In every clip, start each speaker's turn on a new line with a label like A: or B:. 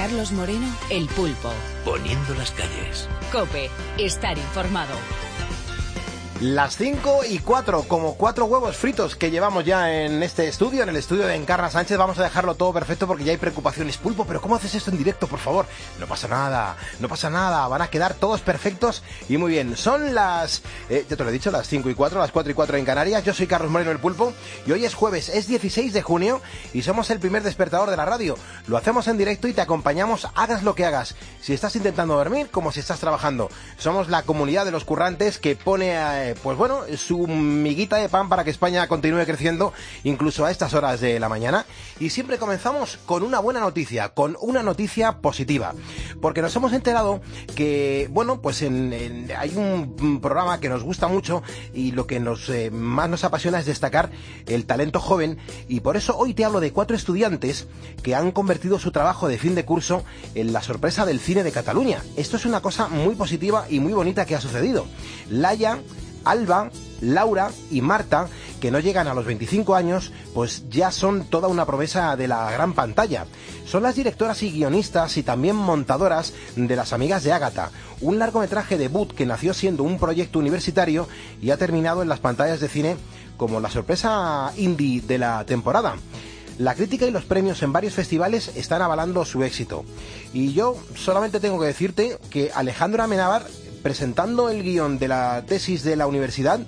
A: Carlos Moreno, El Pulpo.
B: Poniendo las calles.
A: COPE, estar informado.
C: Las 5:04, como 4 huevos fritos que llevamos ya en este estudio, en el estudio de Encarna Sánchez. Vamos a dejarlo todo perfecto porque ya hay preocupaciones. Pulpo, ¿pero cómo haces esto en directo, por favor? No pasa nada, van a quedar todos perfectos y muy bien. Son las, ya te lo he dicho, las 5:04, las 4:04 en Canarias. Yo soy Carlos Moreno, El Pulpo, y hoy es jueves, es 16 de junio y somos el primer despertador de la radio. Lo hacemos en directo y te acompañamos, hagas lo que hagas. Si estás intentando dormir, como si estás trabajando. Somos la comunidad de los currantes que pone pues bueno, su miguita de pan para que España continúe creciendo incluso a estas horas de la mañana. Y siempre comenzamos con una buena noticia, con una noticia positiva, porque nos hemos enterado que, bueno, pues hay un programa que nos gusta mucho y lo que más nos apasiona es destacar el talento joven, y por eso hoy te hablo de 4 estudiantes que han convertido su trabajo de fin de curso en la sorpresa del cine de Cataluña. Esto es una cosa muy positiva y muy bonita que ha sucedido. Laia, Alba, Laura y Marta, que no llegan a los 25 años, pues ya son toda una promesa de la gran pantalla. Son las directoras y guionistas y también montadoras de Las amigas de Ágata, un largometraje debut que nació siendo un proyecto universitario y ha terminado en las pantallas de cine como la sorpresa indie de la temporada. La crítica y los premios en varios festivales están avalando su éxito. Y yo solamente tengo que decirte que Alejandro Amenábar, presentando el guión de la tesis de la universidad,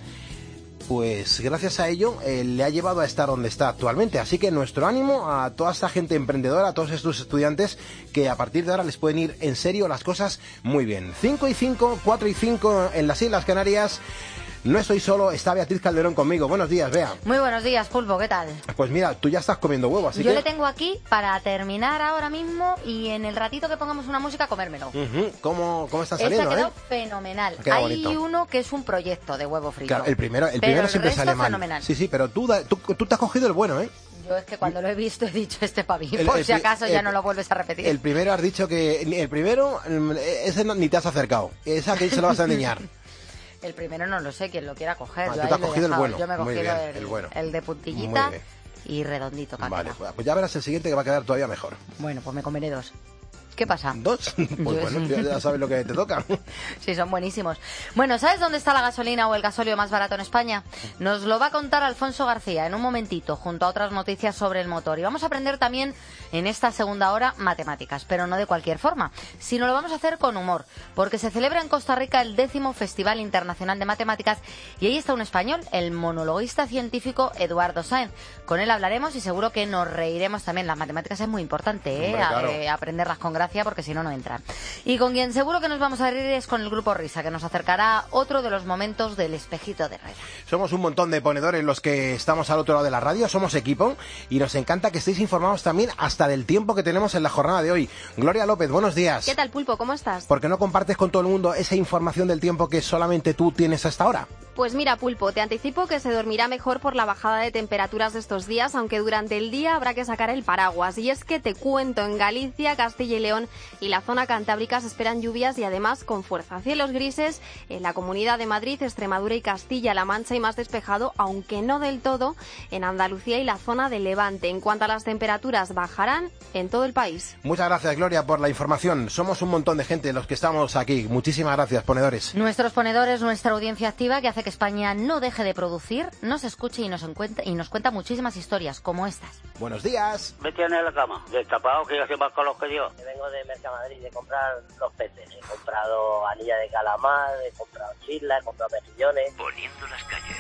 C: pues gracias a ello le ha llevado a estar donde está actualmente. Así que nuestro ánimo a toda esta gente emprendedora, a todos estos estudiantes, que a partir de ahora les pueden ir en serio las cosas muy bien. 5:05, 4:05 en las Islas Canarias. No estoy solo, está Beatriz Calderón conmigo. Buenos días, Bea.
D: Muy buenos días, Pulpo, ¿qué tal?
C: Pues mira, tú ya estás comiendo huevo, así
D: Yo le tengo aquí para terminar ahora mismo y en el ratito que pongamos una música comérmelo.
C: ¿Cómo está saliendo?
D: Quedó fenomenal.
C: Queda
D: Hay
C: bonito.
D: uno que es un proyecto de huevo frito.
C: Claro, el primero siempre sale mal.
D: Fenomenal.
C: Sí, pero tú te has cogido el bueno, ¿eh?
D: Yo es que cuando lo he visto he dicho este para mí, por si acaso ya no lo vuelves a repetir.
C: El primero has dicho que... El primero, ese ni te has acercado. Esa que se lo vas a enseñar.
D: El primero no lo sé, quien lo quiera coger.
C: Tú te has cogido el bueno.
D: Yo me he cogido
C: el bueno.
D: El de puntillita y redondito.
C: Vale, pues ya verás el siguiente que va a quedar todavía mejor.
D: Bueno, pues me comeré 2. ¿Qué pasa?
C: ¿2? Pues bueno, ya sabes lo que te toca.
D: Sí, son buenísimos. Bueno, ¿sabes dónde está la gasolina o el gasóleo más barato en España? Nos lo va a contar Alfonso García en un momentito, junto a otras noticias sobre el motor. Y vamos a aprender también en esta segunda hora matemáticas, pero no de cualquier forma, sino lo vamos a hacer con humor, porque se celebra en Costa Rica el 10º Festival Internacional de Matemáticas y ahí está un español, el monologuista científico Eduardo Sáenz. Con él hablaremos y seguro que nos reiremos también. Las matemáticas es muy importante,
C: Hombre, claro.
D: Aprenderlas con gracia, porque si no, no entran. Y con quien seguro que nos vamos a reír es con el Grupo Risa, que nos acercará otro de los momentos del espejito de Reda.
C: Somos un montón de ponedores los que estamos al otro lado de la radio, somos equipo y nos encanta que estéis informados también hasta del tiempo que tenemos en la jornada de hoy. Gloria López, buenos días.
E: ¿Qué tal, Pulpo? ¿Cómo estás?
C: ¿Por qué no compartes con todo el mundo esa información del tiempo que solamente tú tienes hasta ahora?
E: Pues mira, Pulpo, te anticipo que se dormirá mejor por la bajada de temperaturas de estos días, aunque durante el día habrá que sacar el paraguas. Y es que te cuento, en Galicia, Castilla y León y la zona cantábrica se esperan lluvias y además con fuerza. Cielos grises en la Comunidad de Madrid, Extremadura y Castilla-La Mancha y más despejado, aunque no del todo, en Andalucía y la zona de Levante. En cuanto a las temperaturas, bajarán en todo el país.
C: Muchas gracias, Gloria, por la información. Somos un montón de gente los que estamos aquí. Muchísimas gracias, ponedores.
D: Nuestros ponedores, nuestra audiencia activa que hace que España no deje de producir, nos escuche y nos cuenta muchísimas historias como estas.
C: Buenos días.
F: Me tiene en la cama, destapado, que ya se más con los que dio.
G: Vengo de Mercamadrid de comprar los peces. He comprado anilla de calamar, he comprado chislas, he comprado mejillones.
B: Poniendo las calles.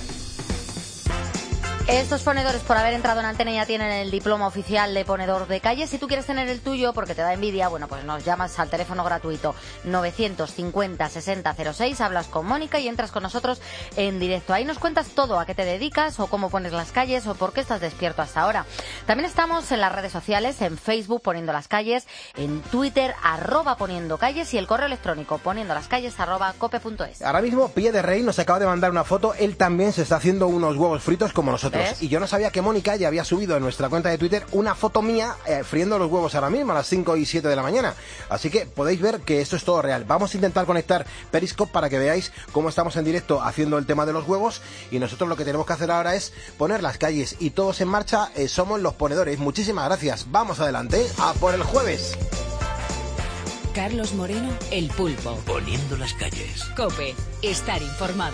D: Estos ponedores, por haber entrado en antena, ya tienen el diploma oficial de ponedor de calle. Si tú quieres tener el tuyo porque te da envidia, bueno, pues nos llamas al teléfono gratuito 950-6006, hablas con Mónica y entras con nosotros en directo. Ahí nos cuentas todo, a qué te dedicas o cómo pones las calles o por qué estás despierto hasta ahora. También estamos en las redes sociales, en Facebook Poniendo las Calles, en Twitter @poniendo calles y el correo electrónico poniendolascalles@cope.es.
C: Ahora mismo Pie de Rey nos acaba de mandar una foto. Él también se está haciendo unos huevos fritos como nosotros. ¿Ves? Y yo no sabía que Mónica ya había subido en nuestra cuenta de Twitter una foto mía friendo los huevos ahora mismo a las 5:07 de la mañana. Así que podéis ver que esto es todo real. Vamos a intentar conectar Periscope para que veáis cómo estamos en directo haciendo el tema de los huevos, y nosotros lo que tenemos que hacer ahora es poner las calles y todos en marcha somos los ponedores. Muchísimas gracias. Vamos adelante a por el jueves.
A: Carlos Moreno, El Pulpo.
B: Poniendo las calles.
A: COPE. Estar informado.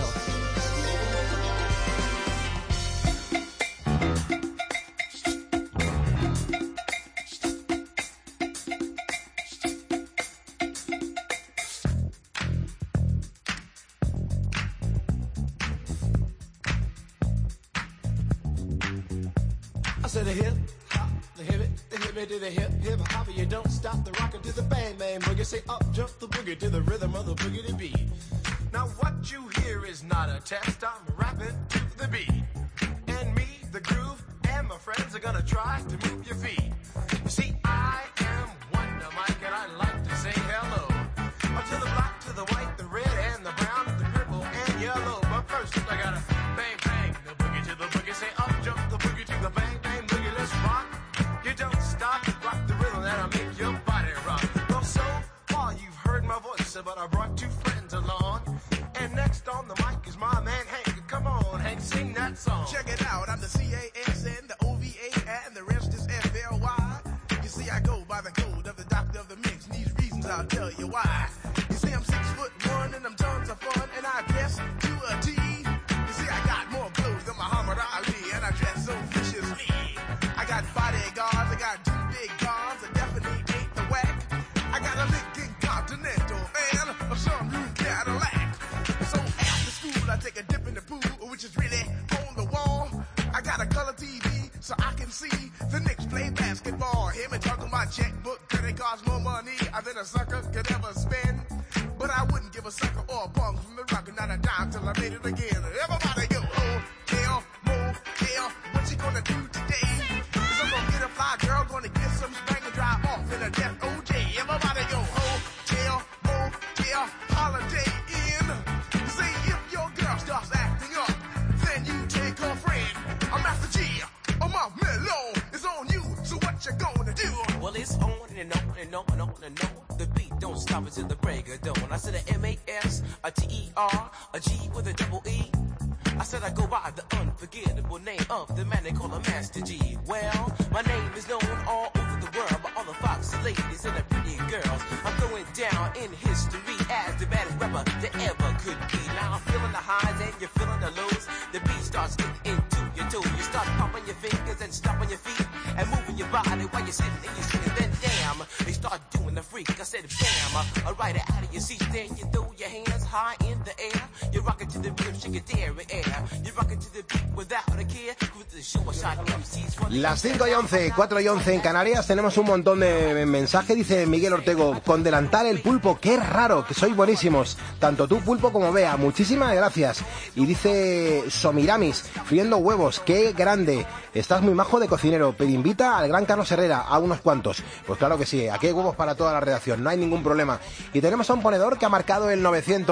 H: I said the hip hop, the hip it to the hip hip hop. You don't stop the rocker to the bang bang boogie. Say up jump the boogie to the rhythm of the boogie to beat. Now what you hear is not a test. I'm rapping to the beat, and me, the groove, and my friends are gonna try to move your feet. You see, I am Wonder Mike, and I like to say hello to the black, to the white, the red, and the brown, the purple, and yellow. But first, I gotta bang bang the boogie to the boogie. Say up jump the boogie to the bang bang boogie. Let's rock. You don't stop, rock the rhythm that'll make your body rock. Well, so far you've heard my voice, but I brought two friends along. And next on the mic is my man Hank. Come on, Hank, sing that song. Check it out, I'm the CASN, the OVA, and the rest is FLY. You see, I go by the code of the doctor of the mix, and these reasons I'll tell you why. You see, I'm 6'1", and I'm tons of fun, and I dress to a T. You see, I got more clothes than Muhammad Ali, and I dress so viciously. I got bodyguards, I got two big guns, I definitely ain't the whack. I got a Lincoln Continental and a sunroof Cadillac. So after school, I take a dip in the pool, which is really on the wall. I got a color TV, so I can see the Knicks play basketball. Hear me talking about checkbook, cause it costs more money than a sucker could ever spend. But I wouldn't give a sucker or a punk from the rock, not a dime till I made it again. Everybody go, hotel, motel, what you gonna do today? Cause I'm gonna get a fly girl, gonna get some spank and drive off in a death OJ. Everybody go, hotel, motel, holiday inn. Say if your girl starts acting up, then you take her friend. I'm Master G, I'm off mellow, it's on you, so what you gonna do? Well, it's on and on and on and on and on. The beat don't stop until the break of dawn. I said a M-A-S, a T-E-R, a G with a double E. I said I go by the unforgettable name of the man they call a Master G. Well, my name is known all over the world by all the foxy ladies and the pretty girls. I'm going down in history as the baddest rapper that ever could be. Now I'm feeling the highs and you're feeling the lows. The beat starts getting into your toes. You start popping your fingers and stomping your feet and moving your body while you're sitting and you're sitting. Then damn, they start doing the freak. I said bam, right out of your seat. Then you throw your hands high in the air. You rock it to the rhythm, shake it there and air. You rock it to the beat without a care. With the show shot MCs.
C: Las 5:11, 4:11 en Canarias. Tenemos un montón de mensajes. Dice Miguel Ortego, con delantal El Pulpo, qué raro, que sois buenísimos. Tanto tú, Pulpo, como Bea. Muchísimas gracias. Y dice Somiramis, friendo huevos, qué grande. Estás muy majo de cocinero, pero invita al gran Carlos Herrera, a unos cuantos. Pues claro que sí, aquí hay huevos para toda la redacción, no hay ningún problema. Y tenemos a un ponedor que ha marcado el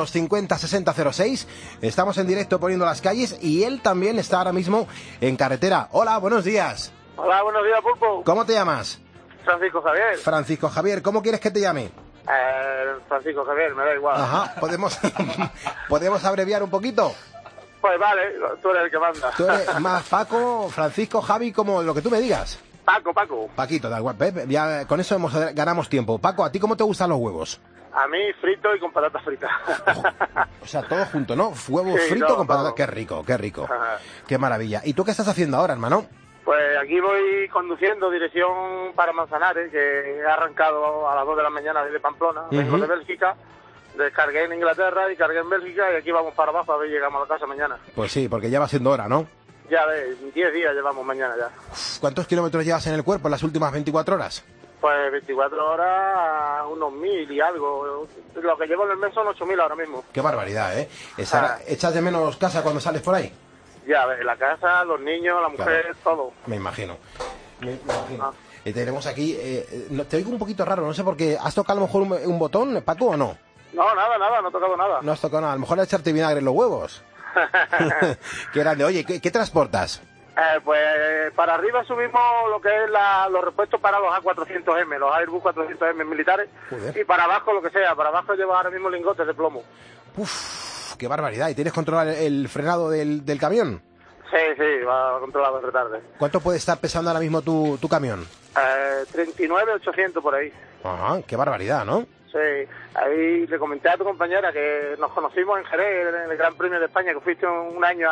C: 950-6006. Estamos en directo poniendo las calles y él también está ahora mismo en carretera. Hola, buenos días.
F: Hola, buenos días, Pulpo.
C: ¿Cómo te llamas?
F: Francisco Javier.
C: Francisco Javier, ¿cómo quieres que te llame?
F: Francisco Javier, me da igual.
C: Ajá, ¿podemos abreviar un poquito?
F: Pues vale, tú eres el que manda.
C: Tú eres más Paco, Francisco, Javi, como lo que tú me digas.
F: Paco.
C: Paquito, da igual. Ya con eso ganamos tiempo. Paco, ¿a ti cómo te gustan los huevos?
F: A mí frito y con patatas fritas.
C: O sea, todo junto, ¿no? Huevos
F: Sí,
C: frito
F: todo,
C: con patatas.
F: todo.
C: Qué rico, qué rico.
F: Ajá.
C: Qué maravilla. ¿Y tú qué estás haciendo ahora, hermano?
F: Pues aquí voy conduciendo dirección para Manzanares, que he arrancado a las 2 de la mañana desde Pamplona. Vengo de Bélgica, descargué en Inglaterra y cargué en Bélgica y aquí vamos para abajo a ver si llegamos a la casa mañana.
C: Pues sí, porque ya va siendo hora, ¿no?
F: Ya ves, 10 días llevamos mañana ya.
C: ¿Cuántos kilómetros llevas en el cuerpo en las últimas 24 horas?
F: Pues 24 horas, unos 1000 y algo. Lo que llevo en el mes son 8000 ahora mismo.
C: Qué barbaridad, ¿eh? ¿Echas de menos casa cuando sales por ahí?
F: Ya ves, la casa, los niños, la mujer,
C: Claro.
F: todo.
C: Me imagino. Tenemos aquí... te oigo un poquito raro, no sé por qué. ¿Has tocado a lo mejor un botón, Paco, o no?
F: No, nada, no he tocado nada.
C: No has tocado nada. A lo mejor echarte vinagre en los huevos. Qué grande. Oye, ¿qué transportas?
F: Pues para arriba subimos lo que es los repuestos para los A400M, los Airbus 400M militares.
C: Joder.
F: Y para abajo lo que sea. Para abajo llevas ahora mismo lingotes de plomo.
C: Uf, qué barbaridad. ¿Y tienes controlado el frenado del camión?
F: Sí, va controlado el retarde.
C: ¿Cuánto puede estar pesando ahora mismo tu camión?
F: 39.800 por ahí.
C: Ajá, qué barbaridad, ¿no?
F: Entonces, ahí le comenté a tu compañera que nos conocimos en Jerez, en el Gran Premio de España, que fuiste un año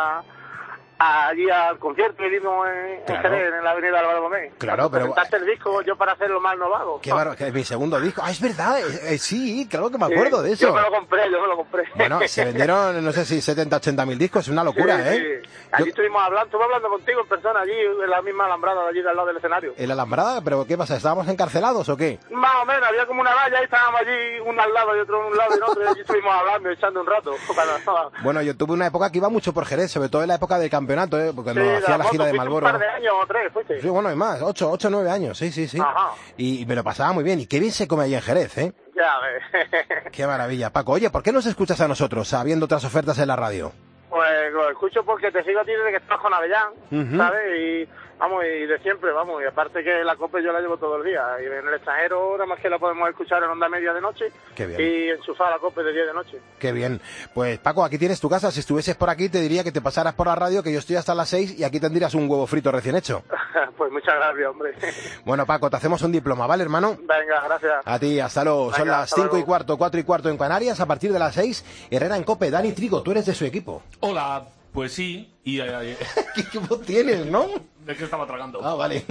F: allí al concierto que dimos en Jerez, en la avenida Álvaro Gómez.
C: Claro, pero...
F: Presentaste el disco yo para hacerlo más novado.
C: Qué bárbaro, que mi segundo disco. Ah, es verdad, sí, claro que me acuerdo de eso.
F: Yo me lo compré.
C: Bueno, se vendieron, no sé si 70, 80 mil discos, es una locura,
F: sí,
C: ¿eh?
F: Sí. Allí estuve hablando contigo en persona, allí en la misma alambrada de allí al lado del escenario.
C: ¿En la alambrada? ¿Pero qué pasa? ¿Estábamos encarcelados o qué?
F: Más o menos, había como una valla y estábamos allí, uno al lado y otro a un lado y otro, y allí estuvimos hablando, echando un rato.
C: Bueno, yo tuve una época que iba mucho por Jerez, sobre todo en la época del campeonato, porque cuando hacía la gira de Marlboro.
F: Un par de años o 3, fuiste.
C: Sí, bueno, y más, 8 o 9 años, sí.
F: Ajá.
C: Y me lo pasaba muy bien, y qué bien se come allí en Jerez, ¿eh?
F: Ya ves.
C: Qué maravilla, Paco. Oye, ¿por qué nos escuchas a nosotros, sabiendo otras ofertas en la radio?
F: Pues lo escucho porque te sigo a ti desde que estás con Avellán, ¿sabes? Y vamos, y de siempre, vamos. Y aparte que la COPE yo la llevo todo el día. Y en el extranjero, nada más que la podemos escuchar en onda media de noche.
C: Qué bien.
F: Y enchufar la COPE de 10 de noche.
C: Qué bien. Pues Paco, aquí tienes tu casa. Si estuvieses por aquí, te diría que te pasaras por la radio, que yo estoy hasta las 6 y aquí tendrías un huevo frito recién hecho.
F: Pues muchas gracias, hombre.
C: Bueno, Paco, te hacemos un diploma, ¿vale, hermano?
F: Venga, gracias.
C: A ti, hasta luego.
F: Venga,
C: son las
F: hasta
C: 5 y
F: luego.
C: cuarto, 4 y cuarto en Canarias. A partir de las 6, Herrera en COPE. Dani Trigo, tú eres de su equipo.
I: Hola, pues sí. Y
C: ¿Qué equipo tienes, no?
I: ¿de qué estaba tragando?
C: Ah, vale.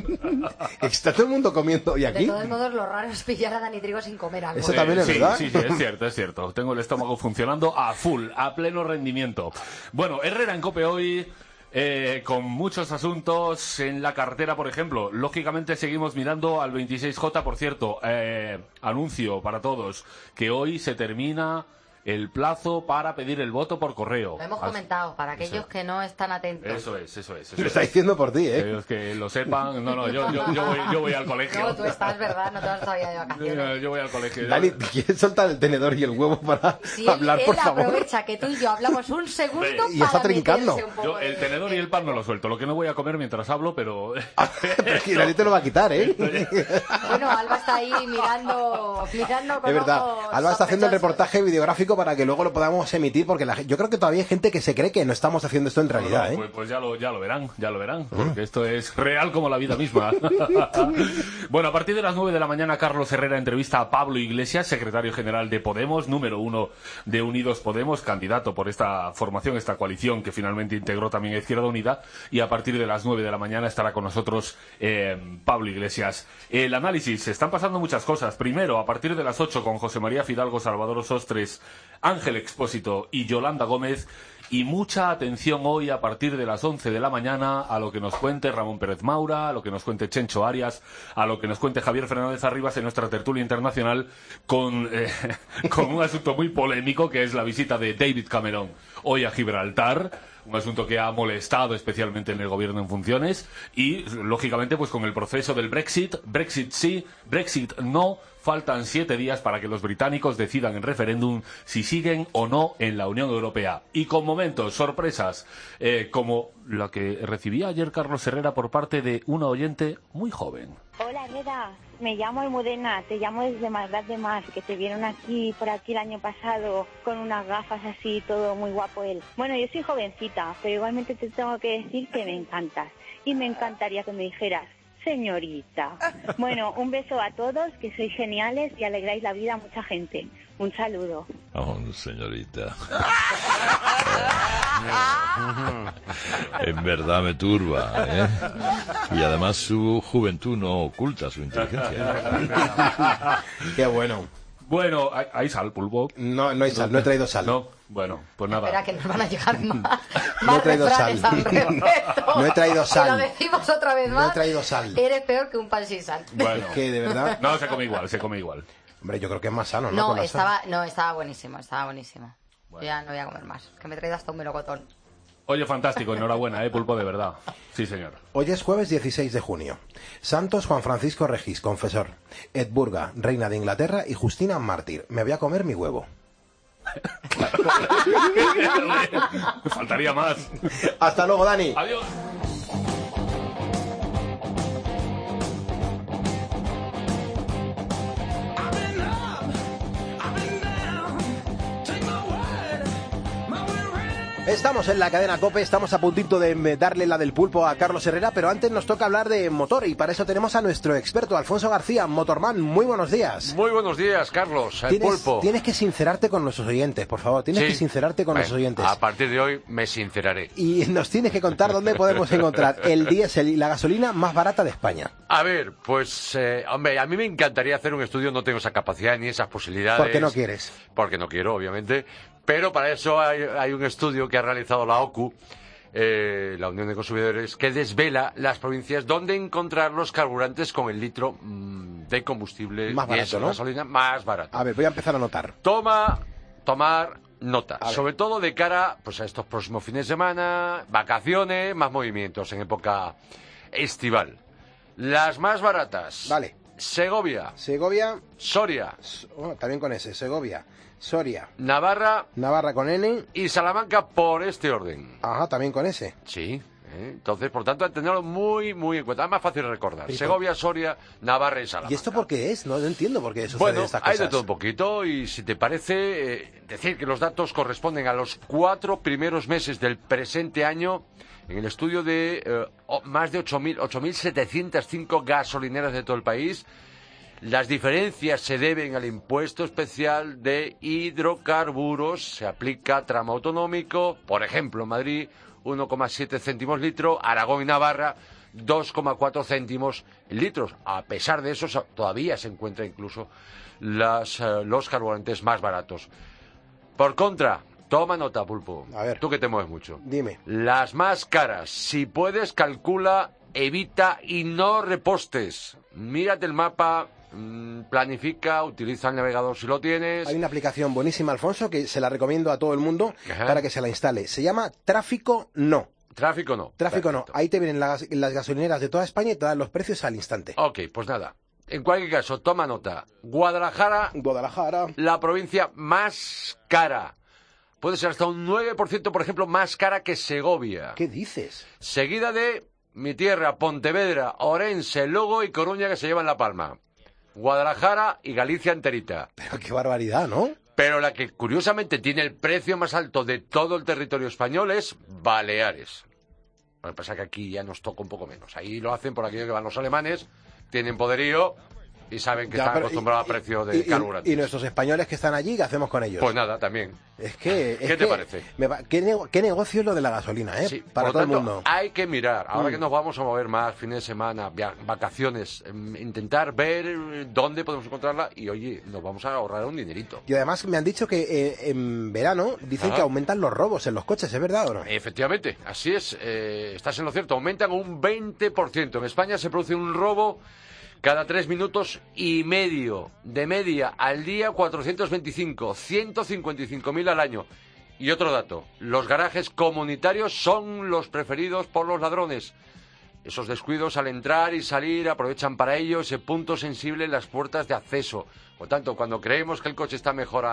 C: Está todo el mundo comiendo. ¿Y
D: De
C: aquí?
D: todos modos, lo raro es pillar a Dani Trigo sin comer algo.
C: Eso también es
I: sí,
C: verdad.
I: Sí, es cierto. Tengo el estómago funcionando a full, a pleno rendimiento. Bueno, Herrera en COPE hoy, con muchos asuntos en la cartera, por ejemplo. Lógicamente seguimos mirando al 26J, por cierto. Anuncio para todos que hoy se termina el plazo para pedir el voto por correo.
D: Lo hemos comentado, para aquellos que no están atentos.
I: Eso es.
C: Lo está diciendo por ti, ¿eh?
I: Ellos que lo sepan. No, yo voy al colegio.
D: No, tú estás, ¿verdad? No te vas todavía de vacaciones.
I: Yo voy al colegio.
C: Dani, ¿te quieres soltar el tenedor y el huevo para
D: Si
C: hablar, por
D: él
C: favor?
D: aprovecha que tú y yo hablamos un segundo
C: Y está
D: para
C: trincando.
D: meterse un poco
I: Yo el
D: de-
I: tenedor y el pan no lo suelto. Lo que no voy a comer mientras hablo, pero...
C: Pero es que nadie te lo va a quitar, ¿eh?
D: Bueno, Alba está ahí mirando con
C: Es verdad.
D: ojos
C: Alba está haciendo el
D: sospechosos.
C: reportaje videográfico para que luego lo podamos emitir, porque yo creo que todavía hay gente que se cree que no estamos haciendo esto en realidad, ¿eh?
I: Pues ya lo verán, porque esto es real como la vida misma. Bueno, a partir de las 9 de la mañana, Carlos Herrera entrevista a Pablo Iglesias, secretario general de Podemos, número 1 de Unidos Podemos, candidato por esta formación, esta coalición que finalmente integró también a Izquierda Unida, y a partir de las 9 de la mañana estará con nosotros Pablo Iglesias. El análisis, están pasando muchas cosas. Primero, a partir de las 8 con José María Fidalgo, Salvador Sostres, Ángel Expósito y Yolanda Gómez, y mucha atención hoy a partir de las 11 de la mañana a lo que nos cuente Ramón Pérez Maura, a lo que nos cuente Chencho Arias, a lo que nos cuente Javier Fernández Arribas en nuestra tertulia internacional con un asunto muy polémico, que es la visita de David Cameron hoy a Gibraltar, un asunto que ha molestado especialmente en el gobierno en funciones, y lógicamente pues con el proceso del Brexit sí, Brexit no. Faltan 7 días para que los británicos decidan en referéndum si siguen o no en la Unión Europea. Y con momentos, sorpresas, como la que recibía ayer Carlos Herrera por parte de una oyente muy joven.
J: Hola, Herrera. Me llamo Almudena, te llamo desde Maldad de Mar, que te vieron por aquí el año pasado con unas gafas así, todo muy guapo él. Bueno, yo soy jovencita, pero igualmente te tengo que decir que me encantas. Y me encantaría que me dijeras, señorita. Bueno, un beso a todos, que sois geniales y alegráis la vida a mucha gente. Un saludo.
K: Oh, señorita. En verdad me turba, ¿eh? Y además su juventud no oculta su inteligencia.
C: Qué bueno.
I: Bueno, ¿hay sal, Pulpo?
C: No hay sal, no he traído sal.
I: No, bueno, pues nada.
D: Espera, que nos van a llegar más
C: No he traído
D: refranes
C: sal.
D: al respecto.
C: No he traído sal.
D: Y lo decimos otra vez más.
C: No he traído sal.
D: Eres peor que un pan sin sal.
I: Bueno,
C: Que de verdad.
I: no, se come igual.
C: Hombre, yo creo que es más sano, ¿no?
D: No,
C: Con la sal.
D: estaba buenísimo. Yo ya no voy a comer más, que me he traído hasta un melocotón.
I: Oye, fantástico, enhorabuena, Pulpo, de verdad. Sí, señor.
C: Hoy es jueves 16 de junio. Santos Juan Francisco Regis, confesor. Edburga, reina de Inglaterra, y Justina, mártir. Me voy a comer mi huevo.
I: Faltaría más.
C: Hasta luego, Dani.
I: Adiós.
C: Estamos en la cadena COPE, estamos a puntito de darle la del pulpo a Carlos Herrera, pero antes nos toca hablar de motor y para eso tenemos a nuestro experto, Alfonso García, Motorman. Muy buenos días.
L: Muy buenos días, Carlos, el pulpo.
C: Tienes que sincerarte con nuestros oyentes, por favor, tienes que sincerarte con nuestros oyentes.
L: A partir de hoy me sinceraré.
C: Y nos tienes que contar dónde podemos encontrar el diésel y la gasolina más barata de España.
L: A ver, pues, hombre, a mí me encantaría hacer un estudio, no tengo esa capacidad ni esas posibilidades.
C: ¿Por qué no quieres?
L: Porque no quiero, obviamente. Pero para eso hay un estudio que ha realizado la OCU, la Unión de Consumidores, que desvela las provincias donde encontrar los carburantes con el litro de combustible
C: más barato, ¿no?
L: Gasolina más barato.
C: A ver, voy a empezar a anotar.
L: Tomar nota, sobre todo de cara pues a estos próximos fines de semana, vacaciones, más movimientos en época estival. Las más baratas.
C: Vale.
L: Segovia. Soria.
C: También con S. Segovia. Soria.
L: Navarra
C: con N.
L: Y Salamanca por este orden.
C: Ajá, también con S.
L: Sí. Entonces, por tanto, tenerlo muy, muy en cuenta. Es más fácil de recordar. Segovia, Soria, Navarra y Salamanca.
C: ¿Y esto por qué es? No entiendo por qué sucede estas cosas.
L: Bueno, hay de todo un poquito. Y si te parece, decir que los datos corresponden a los 4 primeros meses del presente año en el estudio de más de 8.705 gasolineras de todo el país. Las diferencias se deben al impuesto especial de hidrocarburos. Se aplica tramo autonómico. Por ejemplo, Madrid, 1,7 céntimos litro. Aragón y Navarra, 2,4 céntimos litros. A pesar de eso, todavía se encuentran incluso los carburantes más baratos. Por contra, toma nota, Pulpo.
C: A ver.
L: Tú que te mueves mucho.
C: Dime.
L: Las más caras. Si puedes, calcula, evita y no repostes. Mírate el mapa. Planifica, utiliza el navegador si lo tienes.
C: Hay una aplicación buenísima, Alfonso, que se la recomiendo a todo el mundo para que se la instale. Se llama Tráfico No.
L: Tráfico No.
C: Tráfico No. Ahí te vienen las gasolineras de toda España y te dan los precios al instante.
L: Ok, pues nada. En cualquier caso, toma nota. Guadalajara. La provincia más cara. Puede ser hasta un 9%, por ejemplo, más cara que Segovia.
C: ¿Qué dices?
L: Seguida de mi tierra, Pontevedra, Orense, Lugo y Coruña, que se llevan la palma. Guadalajara y Galicia enterita.
C: Pero qué barbaridad, ¿no?
L: Pero la que curiosamente tiene el precio más alto de todo el territorio español es Baleares. Lo que pasa es que aquí ya nos toca un poco menos. Ahí lo hacen por aquello que van los alemanes, tienen poderío y saben que están acostumbrados a precio de carburantes.
C: ¿Y nuestros españoles que están allí, qué hacemos con ellos?
L: Pues nada, también.
C: ¿Qué
L: te parece?
C: ¿Qué negocio es lo de la gasolina,
L: Sí,
C: para todo el mundo?
L: Hay que mirar, ahora que nos vamos a mover más, fines de semana, vacaciones, intentar ver dónde podemos encontrarla y, oye, nos vamos a ahorrar un dinerito.
C: Y además me han dicho que en verano dicen que aumentan los robos en los coches, ¿es verdad o no?
L: Efectivamente, así es, estás en lo cierto, aumentan un 20%. En España se produce un robo cada 3 minutos y medio, de media al día 425, 155.000 al año. Y otro dato, los garajes comunitarios son los preferidos por los ladrones. Esos descuidos al entrar y salir aprovechan para ello ese punto sensible en las puertas de acceso. Por tanto, cuando creemos que el coche está mejor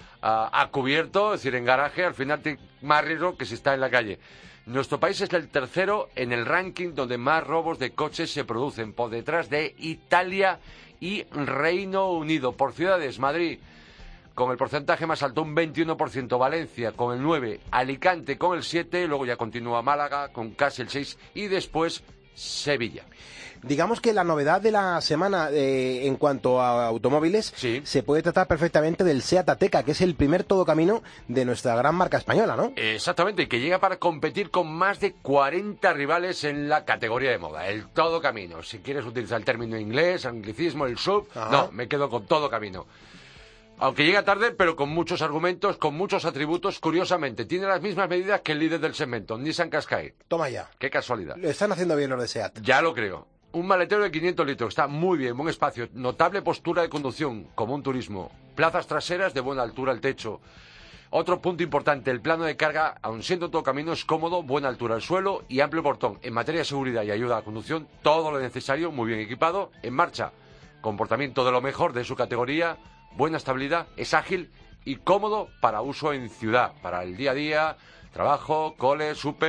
L: a cubierto, es decir, en garaje, al final tiene más riesgo que si está en la calle. Nuestro país es el tercero en el ranking donde más robos de coches se producen, por detrás de Italia y Reino Unido. Por ciudades, Madrid con el porcentaje más alto, un 21%, Valencia con el 9%, Alicante con el 7%, luego ya continúa Málaga con casi el 6% y después Sevilla.
C: Digamos que la novedad de la semana en cuanto a automóviles se puede tratar perfectamente del Seat Ateca, que es el primer todocamino de nuestra gran marca española, ¿no?
L: Exactamente, que llega para competir con más de 40 rivales en la categoría de moda, el todocamino. Si quieres utilizar el término inglés, anglicismo, el sub, no, me quedo con todocamino. Aunque llega tarde, pero con muchos argumentos, con muchos atributos, curiosamente, tiene las mismas medidas que el líder del segmento, Nissan Qashqai.
C: Toma ya.
L: Qué casualidad.
C: Lo están haciendo bien los de Seat.
L: Ya lo creo. Un maletero de 500 litros, está muy bien, buen espacio, notable postura de conducción, como un turismo, plazas traseras de buena altura al techo. Otro punto importante, el plano de carga, aun siendo todo camino, es cómodo, buena altura al suelo y amplio portón. En materia de seguridad y ayuda a la conducción, todo lo necesario, muy bien equipado, en marcha. Comportamiento de lo mejor de su categoría, buena estabilidad, es ágil y cómodo para uso en ciudad, para el día a día, trabajo, cole, súper,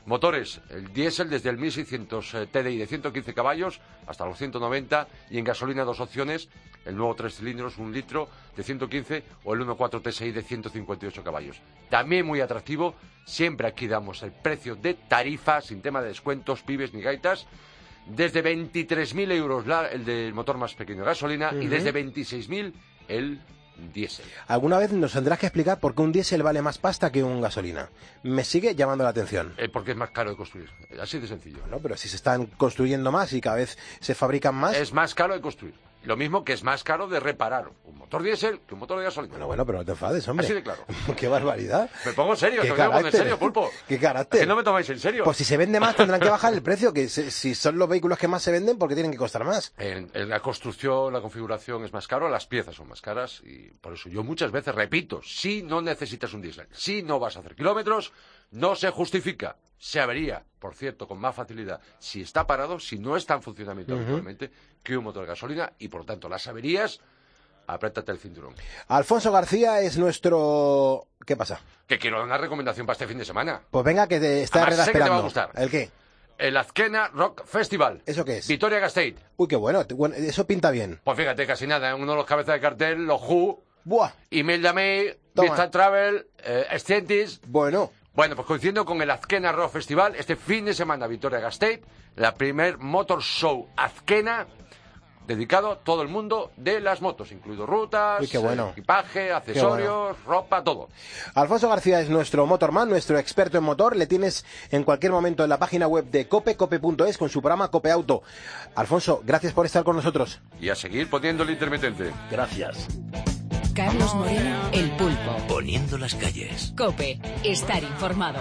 L: Motores, el diésel desde el 1600 TDI de 115 caballos hasta los 190 y en gasolina 2 opciones, el nuevo 3 cilindros, 1 litro de 115 o el 1.4 TSI de 158 caballos. También muy atractivo, siempre aquí damos el precio de tarifa, sin tema de descuentos, pibes ni gaitas, desde 23.000 euros el del motor más pequeño de gasolina y desde 26.000 el diésel.
C: Alguna vez nos tendrás que explicar por qué un diésel vale más pasta que un gasolina. Me sigue llamando la atención.
L: Porque es más caro de construir, así de sencillo.
C: No, pero si se están construyendo más y cada vez se fabrican más...
L: Es más caro de construir. Lo mismo que es más caro de reparar un motor diésel que un motor de gasolina.
C: Bueno, pero no te enfades, hombre.
L: Así de claro.
C: ¡Qué barbaridad!
L: Me pongo en serio, te pongo en serio, Pulpo.
C: ¡Qué carácter!
L: Que no me tomáis en serio.
C: Pues si se vende más tendrán que bajar el precio, que si son los vehículos que más se venden, ¿por qué tienen que costar más?
L: En la construcción, la configuración es más caro, las piezas son más caras y por eso yo muchas veces repito, si no necesitas un diésel, si no vas a hacer kilómetros, no se justifica. Se avería, por cierto, con más facilidad, si está parado, si no está en funcionamiento habitualmente, que un motor de gasolina y, por lo tanto, las averías, apriétate el cinturón.
C: Alfonso García es nuestro... ¿Qué pasa?
L: Que quiero dar una recomendación para este fin de semana.
C: Pues venga, que te está
L: Además, sé
C: esperando.
L: que te va a gustar.
C: ¿El qué?
L: El Azkena Rock Festival.
C: ¿Eso qué es?
L: Vitoria-Gasteiz.
C: Uy, qué bueno, eso pinta bien.
L: Pues fíjate, casi nada, uno de los cabezas de cartel, los Who,
C: ¡buah!
L: Imelda May,
C: Toma.
L: Vista Travel, Scientist.
C: Bueno,
L: pues coincidiendo con el Azkena Rock Festival, este fin de semana Vitoria-Gasteiz, la primer motor show Azkena dedicado a todo el mundo de las motos, incluido rutas,
C: uy, qué bueno.
L: Equipaje, accesorios, ropa, todo.
C: Alfonso García es nuestro motorman, nuestro experto en motor. Le tienes en cualquier momento en la página web de COPE, cope.es, con su programa Cope Auto. Alfonso, gracias por estar con nosotros.
L: Y a seguir poniendo el intermitente.
B: Gracias.
A: Carlos Moreno, El Pulpo.
B: Poniendo las calles.
A: COPE. Estar informado.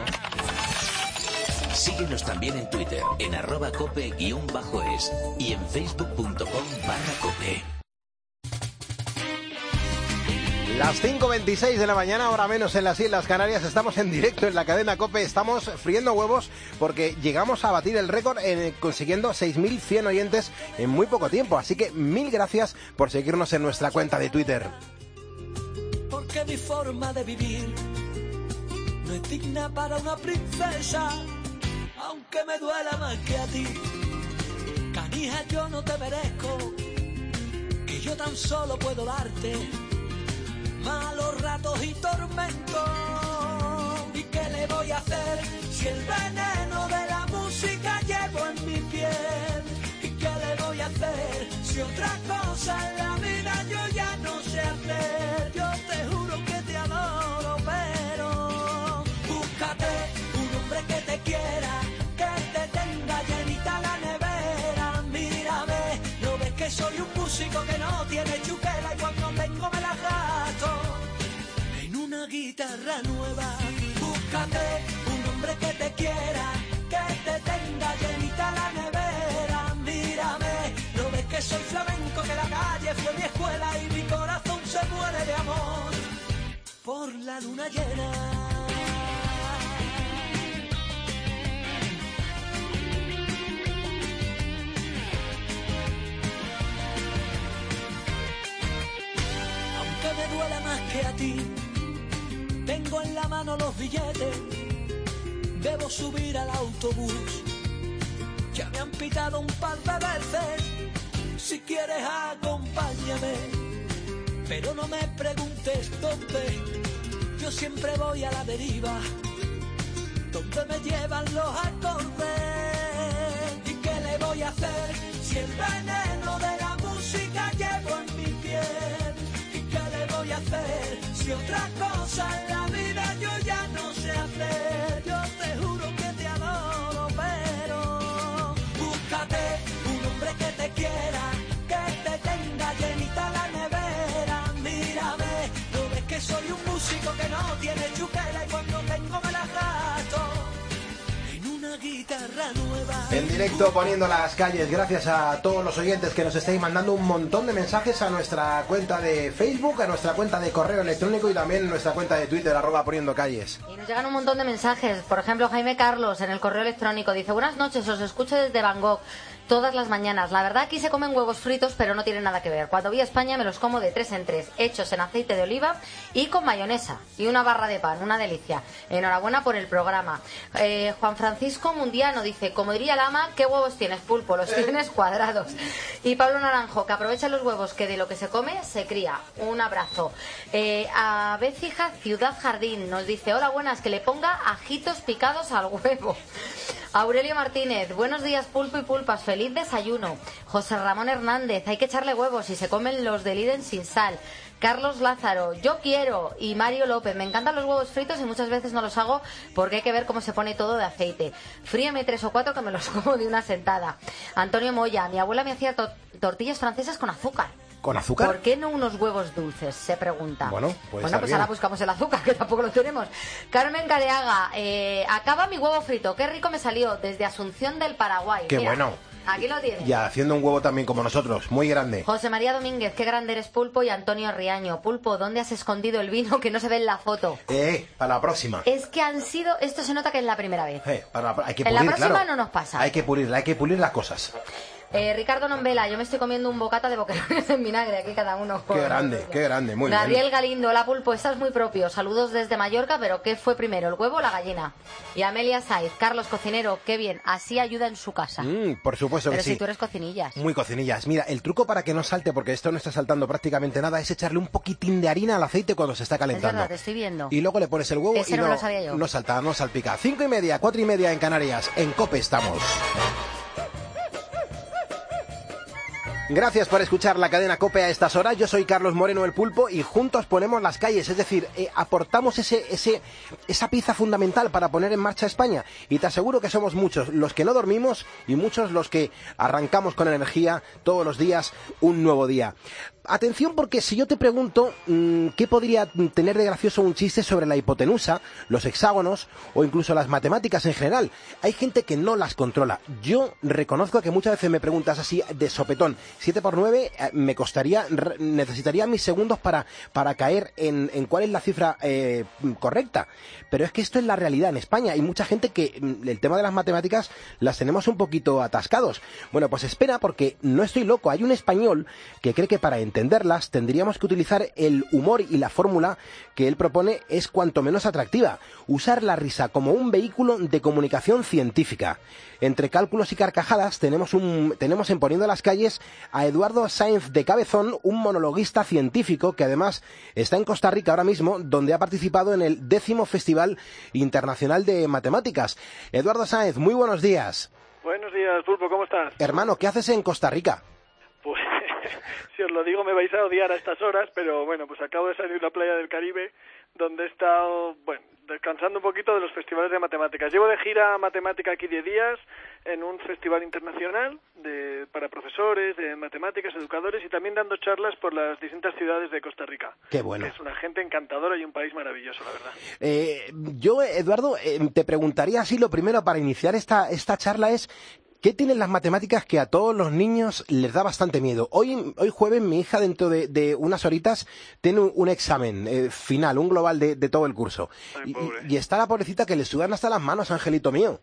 B: Síguenos también en Twitter, en @cope_es y en facebook.com/cope.
C: Las 5:26 de la mañana, hora menos en las Islas Canarias. Estamos en directo en la cadena COPE. Estamos friendo huevos porque llegamos a batir el récord consiguiendo 6.100 oyentes en muy poco tiempo. Así que mil gracias por seguirnos en nuestra cuenta de Twitter.
M: Porque mi forma de vivir no es digna para una princesa, aunque me duela más que a ti. Canija, yo no te merezco, que yo tan solo puedo darte malos ratos y tormentos. ¿Y qué le voy a hacer si el veneno de la música llevo en mi piel? ¿Y qué le voy a hacer si otra cosa en la vida yo ya no sé hacer? Yo te juro que te adoro, pero búscate un hombre que te quiera, que te tenga llenita la nevera. Mírame, ¿no ves que soy un músico que no tiene chuquera y cuando tengo me la gasto en una guitarra nueva? Búscate un hombre que te quiera, que te tenga llenita la nevera. Mírame, ¿no ves que soy flamenco, que la calle fue mi escuela y mi corazón se muere de amor por la luna llena? Me duele más que a ti, tengo en la mano los billetes, debo subir al autobús, ya me han pitado un par de veces, si quieres acompáñame, pero no me preguntes dónde, yo siempre voy a la deriva, donde me llevan los acordes. ¿Y qué le voy a hacer si el veneno de la música llevo en mi piel? Voy a hacer si otra cosa en la vida yo ya no sé hacer? Yo te juro que te adoro, pero búscate un hombre que te quiera, que te tenga llenita la nevera. Mírame, ¿no ves que soy un músico que no tiene chuquera y cuando tengo me la gasto en una guitarra nueva?
C: En directo poniendo las calles, gracias a todos los oyentes que nos estáis mandando un montón de mensajes a nuestra cuenta de Facebook, a nuestra cuenta de correo electrónico y también nuestra cuenta de Twitter, @poniendocalles.
D: Y nos llegan un montón de mensajes. Por ejemplo, Jaime Carlos en el correo electrónico dice: buenas noches, os escucho desde Bangkok. todas las mañanas. La verdad, aquí se comen huevos fritos, pero no tiene nada que ver. Cuando voy a España me los como de 3 en 3, hechos en aceite de oliva y con mayonesa. Y una barra de pan, una delicia. Enhorabuena por el programa. Juan Francisco Mundiano dice, como diría el ama, ¿qué huevos tienes, Pulpo? Los tienes cuadrados. Y Pablo Naranjo, que aprovecha los huevos, que de lo que se come se cría. Un abrazo. A Bécija Ciudad Jardín nos dice, hola, buenas, que le ponga ajitos picados al huevo. Aurelio Martínez, buenos días, Pulpo y Pulpas, feliz desayuno. José Ramón Hernández, hay que echarle huevos y se comen los de Liden sin sal. Carlos Lázaro, yo quiero. Y Mario López, me encantan los huevos fritos y muchas veces no los hago porque hay que ver cómo se pone todo de aceite. Fríeme 3 o 4 que me los como de una sentada. Antonio Moya, mi abuela me hacía tortillas francesas con azúcar.
C: ¿Con azúcar?
D: ¿Por qué no unos huevos dulces? Se pregunta.
C: Bueno, pues
D: ahora buscamos el azúcar, que tampoco lo tenemos. Carmen Careaga, acaba mi huevo frito. Qué rico me salió desde Asunción del Paraguay.
C: Qué
D: Mira,
C: bueno.
D: Aquí lo tienes.
C: Ya, haciendo un huevo también como nosotros, muy grande.
D: José María Domínguez, qué grande eres, Pulpo. Y Antonio Riaño, Pulpo, ¿dónde has escondido el vino que no se ve en la foto?
C: Para la próxima.
D: Es que han sido, esto se nota que es la primera vez.
C: Hay que pulir,
D: en la próxima
C: claro.
D: no nos pasa.
C: Hay que pulir las cosas.
D: Ricardo Nombela, yo me estoy comiendo un bocata de boquerones en vinagre, aquí cada uno.
C: Qué grande, muy
D: Gabriel
C: bien.
D: Galindo, hola Pulpo, estás muy propio. Saludos desde Mallorca, pero ¿qué fue primero, el huevo o la gallina? Y Amelia Saiz, Carlos, cocinero, qué bien, así ayuda en su casa.
C: Por supuesto
D: pero
C: que sí.
D: si tú eres cocinillas.
C: Muy cocinillas. Mira, el truco para que no salte, porque esto no está saltando prácticamente nada, es echarle un poquitín de harina al aceite cuando se está calentando.
D: Es verdad, te estoy viendo.
C: Y luego le pones el huevo
D: Ese
C: y
D: no lo sabía yo.
C: no salta, no salpica. 5:30, 4:30 en Canarias. En COPE estamos. Gracias por escuchar la cadena COPE a estas horas. Yo soy Carlos Moreno, el Pulpo, y juntos ponemos las calles. Es decir, aportamos esa pieza fundamental para poner en marcha España. Y te aseguro que somos muchos los que no dormimos y muchos los que arrancamos con energía todos los días un nuevo día. Atención, porque si yo te pregunto qué podría tener de gracioso un chiste sobre la hipotenusa, los hexágonos o incluso las matemáticas en general, hay gente que no las controla. Yo reconozco que muchas veces me preguntas así de sopetón, 7 por 9 necesitaría mis segundos para caer en cuál es la cifra correcta. Pero es que esto es la realidad en España. Hay mucha gente que el tema de las matemáticas las tenemos un poquito atascados. Bueno, pues espera, porque no estoy loco. Hay un español que cree que para entenderlas tendríamos que utilizar el humor, y la fórmula que él propone es cuanto menos atractiva: usar la risa como un vehículo de comunicación científica. Entre cálculos y carcajadas tenemos en Poniendo las calles a Eduardo Sáenz de Cabezón, un monologuista científico que además está en Costa Rica ahora mismo, donde ha participado en el 10º Festival Internacional de Matemáticas. Eduardo Sáenz, muy buenos días.
N: Buenos días, Pulpo, ¿cómo estás?
C: Hermano, ¿qué haces en Costa Rica?
N: Pues, si os lo digo me vais a odiar a estas horas, pero bueno, pues acabo de salir de una playa del Caribe donde he estado, descansando un poquito de los festivales de matemáticas. Llevo de gira matemática aquí 10 días en un festival internacional para profesores de matemáticas, educadores, y también dando charlas por las distintas ciudades de Costa Rica.
C: Qué bueno.
N: Es una gente encantadora y un país maravilloso, la verdad.
C: Yo, Eduardo, te preguntaría así, lo primero para iniciar esta charla es: ¿qué tienen las matemáticas que a todos los niños les da bastante miedo? Hoy jueves mi hija, dentro de unas horitas, tiene un examen final, un global de todo el curso. Y está la pobrecita que le sudan hasta las manos, angelito mío.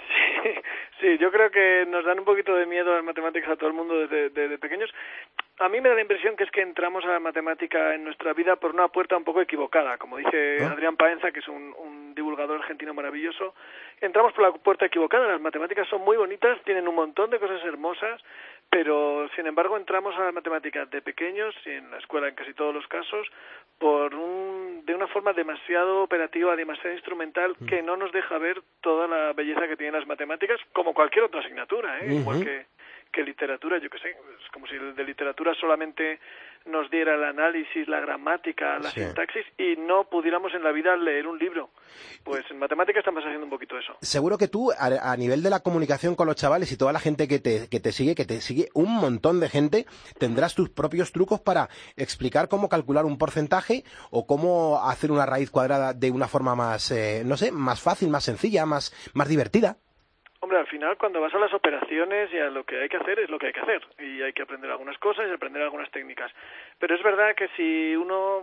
N: Sí, yo creo que nos dan un poquito de miedo las matemáticas a todo el mundo desde pequeños. A mí me da la impresión que es que entramos a la matemática en nuestra vida por una puerta un poco equivocada. Como dice Adrián Paenza, que es un divulgador argentino maravilloso, entramos por la puerta equivocada. Las matemáticas son muy bonitas, tienen un montón de cosas hermosas, pero sin embargo entramos a las matemáticas de pequeños, y en la escuela en casi todos los casos, de una forma demasiado operativa, demasiado instrumental, que no nos deja ver toda la belleza que tienen las matemáticas, como cualquier otra asignatura, igual que literatura, yo qué sé, es como si de literatura solamente nos diera el análisis, la gramática, la sintaxis, y no pudiéramos en la vida leer un libro. Pues en matemáticas estamos haciendo un poquito eso.
C: Seguro que tú, a nivel de la comunicación con los chavales y toda la gente que te sigue un montón de gente, tendrás tus propios trucos para explicar cómo calcular un porcentaje o cómo hacer una raíz cuadrada de una forma más, más fácil, más sencilla, más divertida.
N: Hombre, al final cuando vas a las operaciones y a lo que hay que hacer es lo que hay que hacer, y hay que aprender algunas cosas y aprender algunas técnicas. Pero es verdad que si uno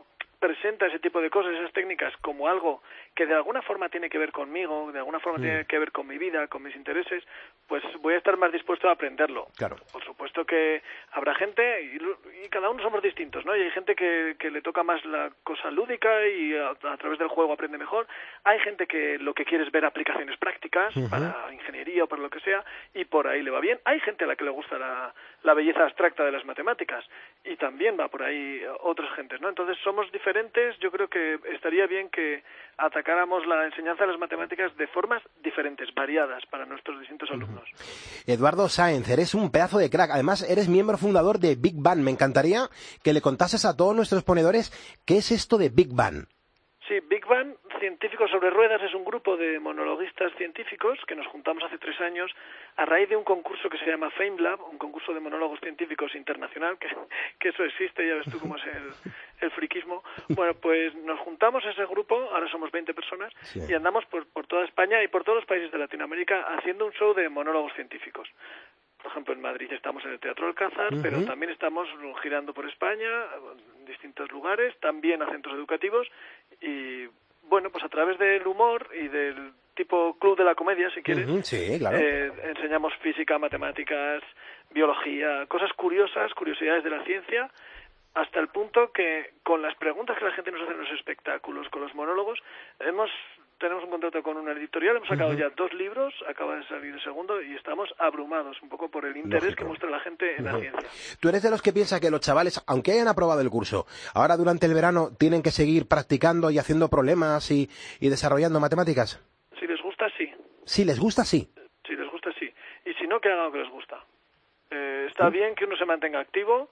N: presenta ese tipo de cosas, esas técnicas, como algo que de alguna forma tiene que ver conmigo, de alguna forma tiene que ver con mi vida, con mis intereses, pues voy a estar más dispuesto a aprenderlo.
C: Claro.
N: Por supuesto que habrá gente, y cada uno somos distintos, ¿no? Y hay gente que le toca más la cosa lúdica y a través del juego aprende mejor. Hay gente que lo que quiere es ver aplicaciones prácticas para ingeniería o para lo que sea, y por ahí le va bien. Hay gente a la que le gusta la belleza abstracta de las matemáticas, y también va por ahí otras gentes, ¿no? Entonces somos diferentes. Yo creo que estaría bien que atacáramos la enseñanza de las matemáticas de formas diferentes, variadas, para nuestros distintos alumnos.
C: Eduardo Sáenz, eres un pedazo de crack. Además, eres miembro fundador de Big Bang. Me encantaría que le contases a todos nuestros ponedores qué es esto de Big Bang.
N: Sí, Big Bang, Científicos sobre Ruedas, es un grupo de monologuistas científicos que nos juntamos hace 3 años a raíz de un concurso que se llama FameLab, un concurso de monólogos científicos internacional, que eso existe, ya ves tú cómo es el friquismo. Bueno, pues nos juntamos ese grupo, ahora somos 20 personas, y andamos por toda España y por todos los países de Latinoamérica haciendo un show de monólogos científicos. Por ejemplo, en Madrid estamos en el Teatro Alcázar, pero también estamos girando por España, en distintos lugares, también a centros educativos, y bueno, pues a través del humor y del tipo club de la comedia, si quieres,
C: sí, claro.
N: Enseñamos física, matemáticas, biología, cosas curiosas, curiosidades de la ciencia, hasta el punto que con las preguntas que la gente nos hace en los espectáculos, con los monólogos, tenemos un contrato con una editorial, hemos sacado ya 2 libros, acaba de salir el segundo, y estamos abrumados un poco por el interés que muestra la gente en la ciencia.
C: ¿Tú eres de los que piensa que los chavales, aunque hayan aprobado el curso, ahora durante el verano tienen que seguir practicando y haciendo problemas y desarrollando matemáticas?
N: Si les gusta, sí.
C: Si les gusta, sí.
N: Si les gusta, sí. Y si no, que hagan lo que les gusta. Está bien que uno se mantenga activo,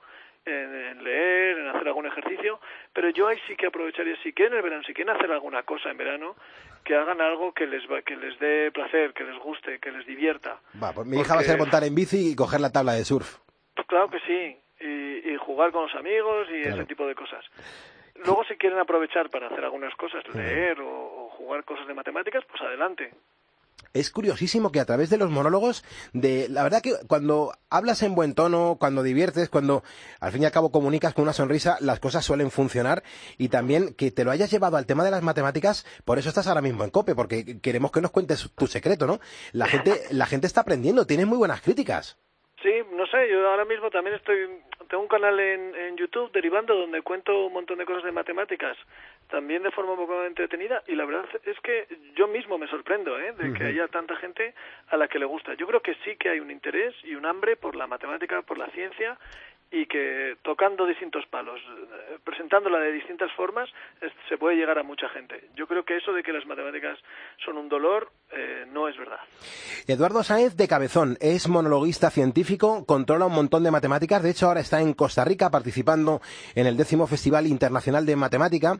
N: en leer, en hacer algún ejercicio, pero yo ahí sí que aprovecharía, si quieren el verano, si quieren hacer alguna cosa en verano, que hagan algo que les dé placer, que les guste, que les divierta.
C: Pues mi hija va a ser montar en bici y coger la tabla de surf.
N: Pues claro que sí, y jugar con los amigos y ese tipo de cosas. Luego, si quieren aprovechar para hacer algunas cosas, leer o jugar cosas de matemáticas, pues adelante.
C: Es curiosísimo que a través de los monólogos, la verdad que cuando hablas en buen tono, cuando diviertes, cuando al fin y al cabo comunicas con una sonrisa, las cosas suelen funcionar, y también que te lo hayas llevado al tema de las matemáticas, por eso estás ahora mismo en COPE, porque queremos que nos cuentes tu secreto, ¿no? La gente está aprendiendo, tienes muy buenas críticas.
N: Sí, no sé, yo ahora mismo también tengo un canal en YouTube, Derivando, donde cuento un montón de cosas de matemáticas, también de forma un poco entretenida, y la verdad es que yo mismo me sorprendo, de que haya tanta gente a la que le gusta. Yo creo que sí que hay un interés y un hambre por la matemática, por la ciencia, y que tocando distintos palos, presentándola de distintas formas, se puede llegar a mucha gente. Yo creo que eso de que las matemáticas son un dolor no es verdad.
C: Eduardo Sáenz de Cabezón es monologuista científico, controla un montón de matemáticas, de hecho ahora está en Costa Rica participando en el 10º Festival Internacional de Matemática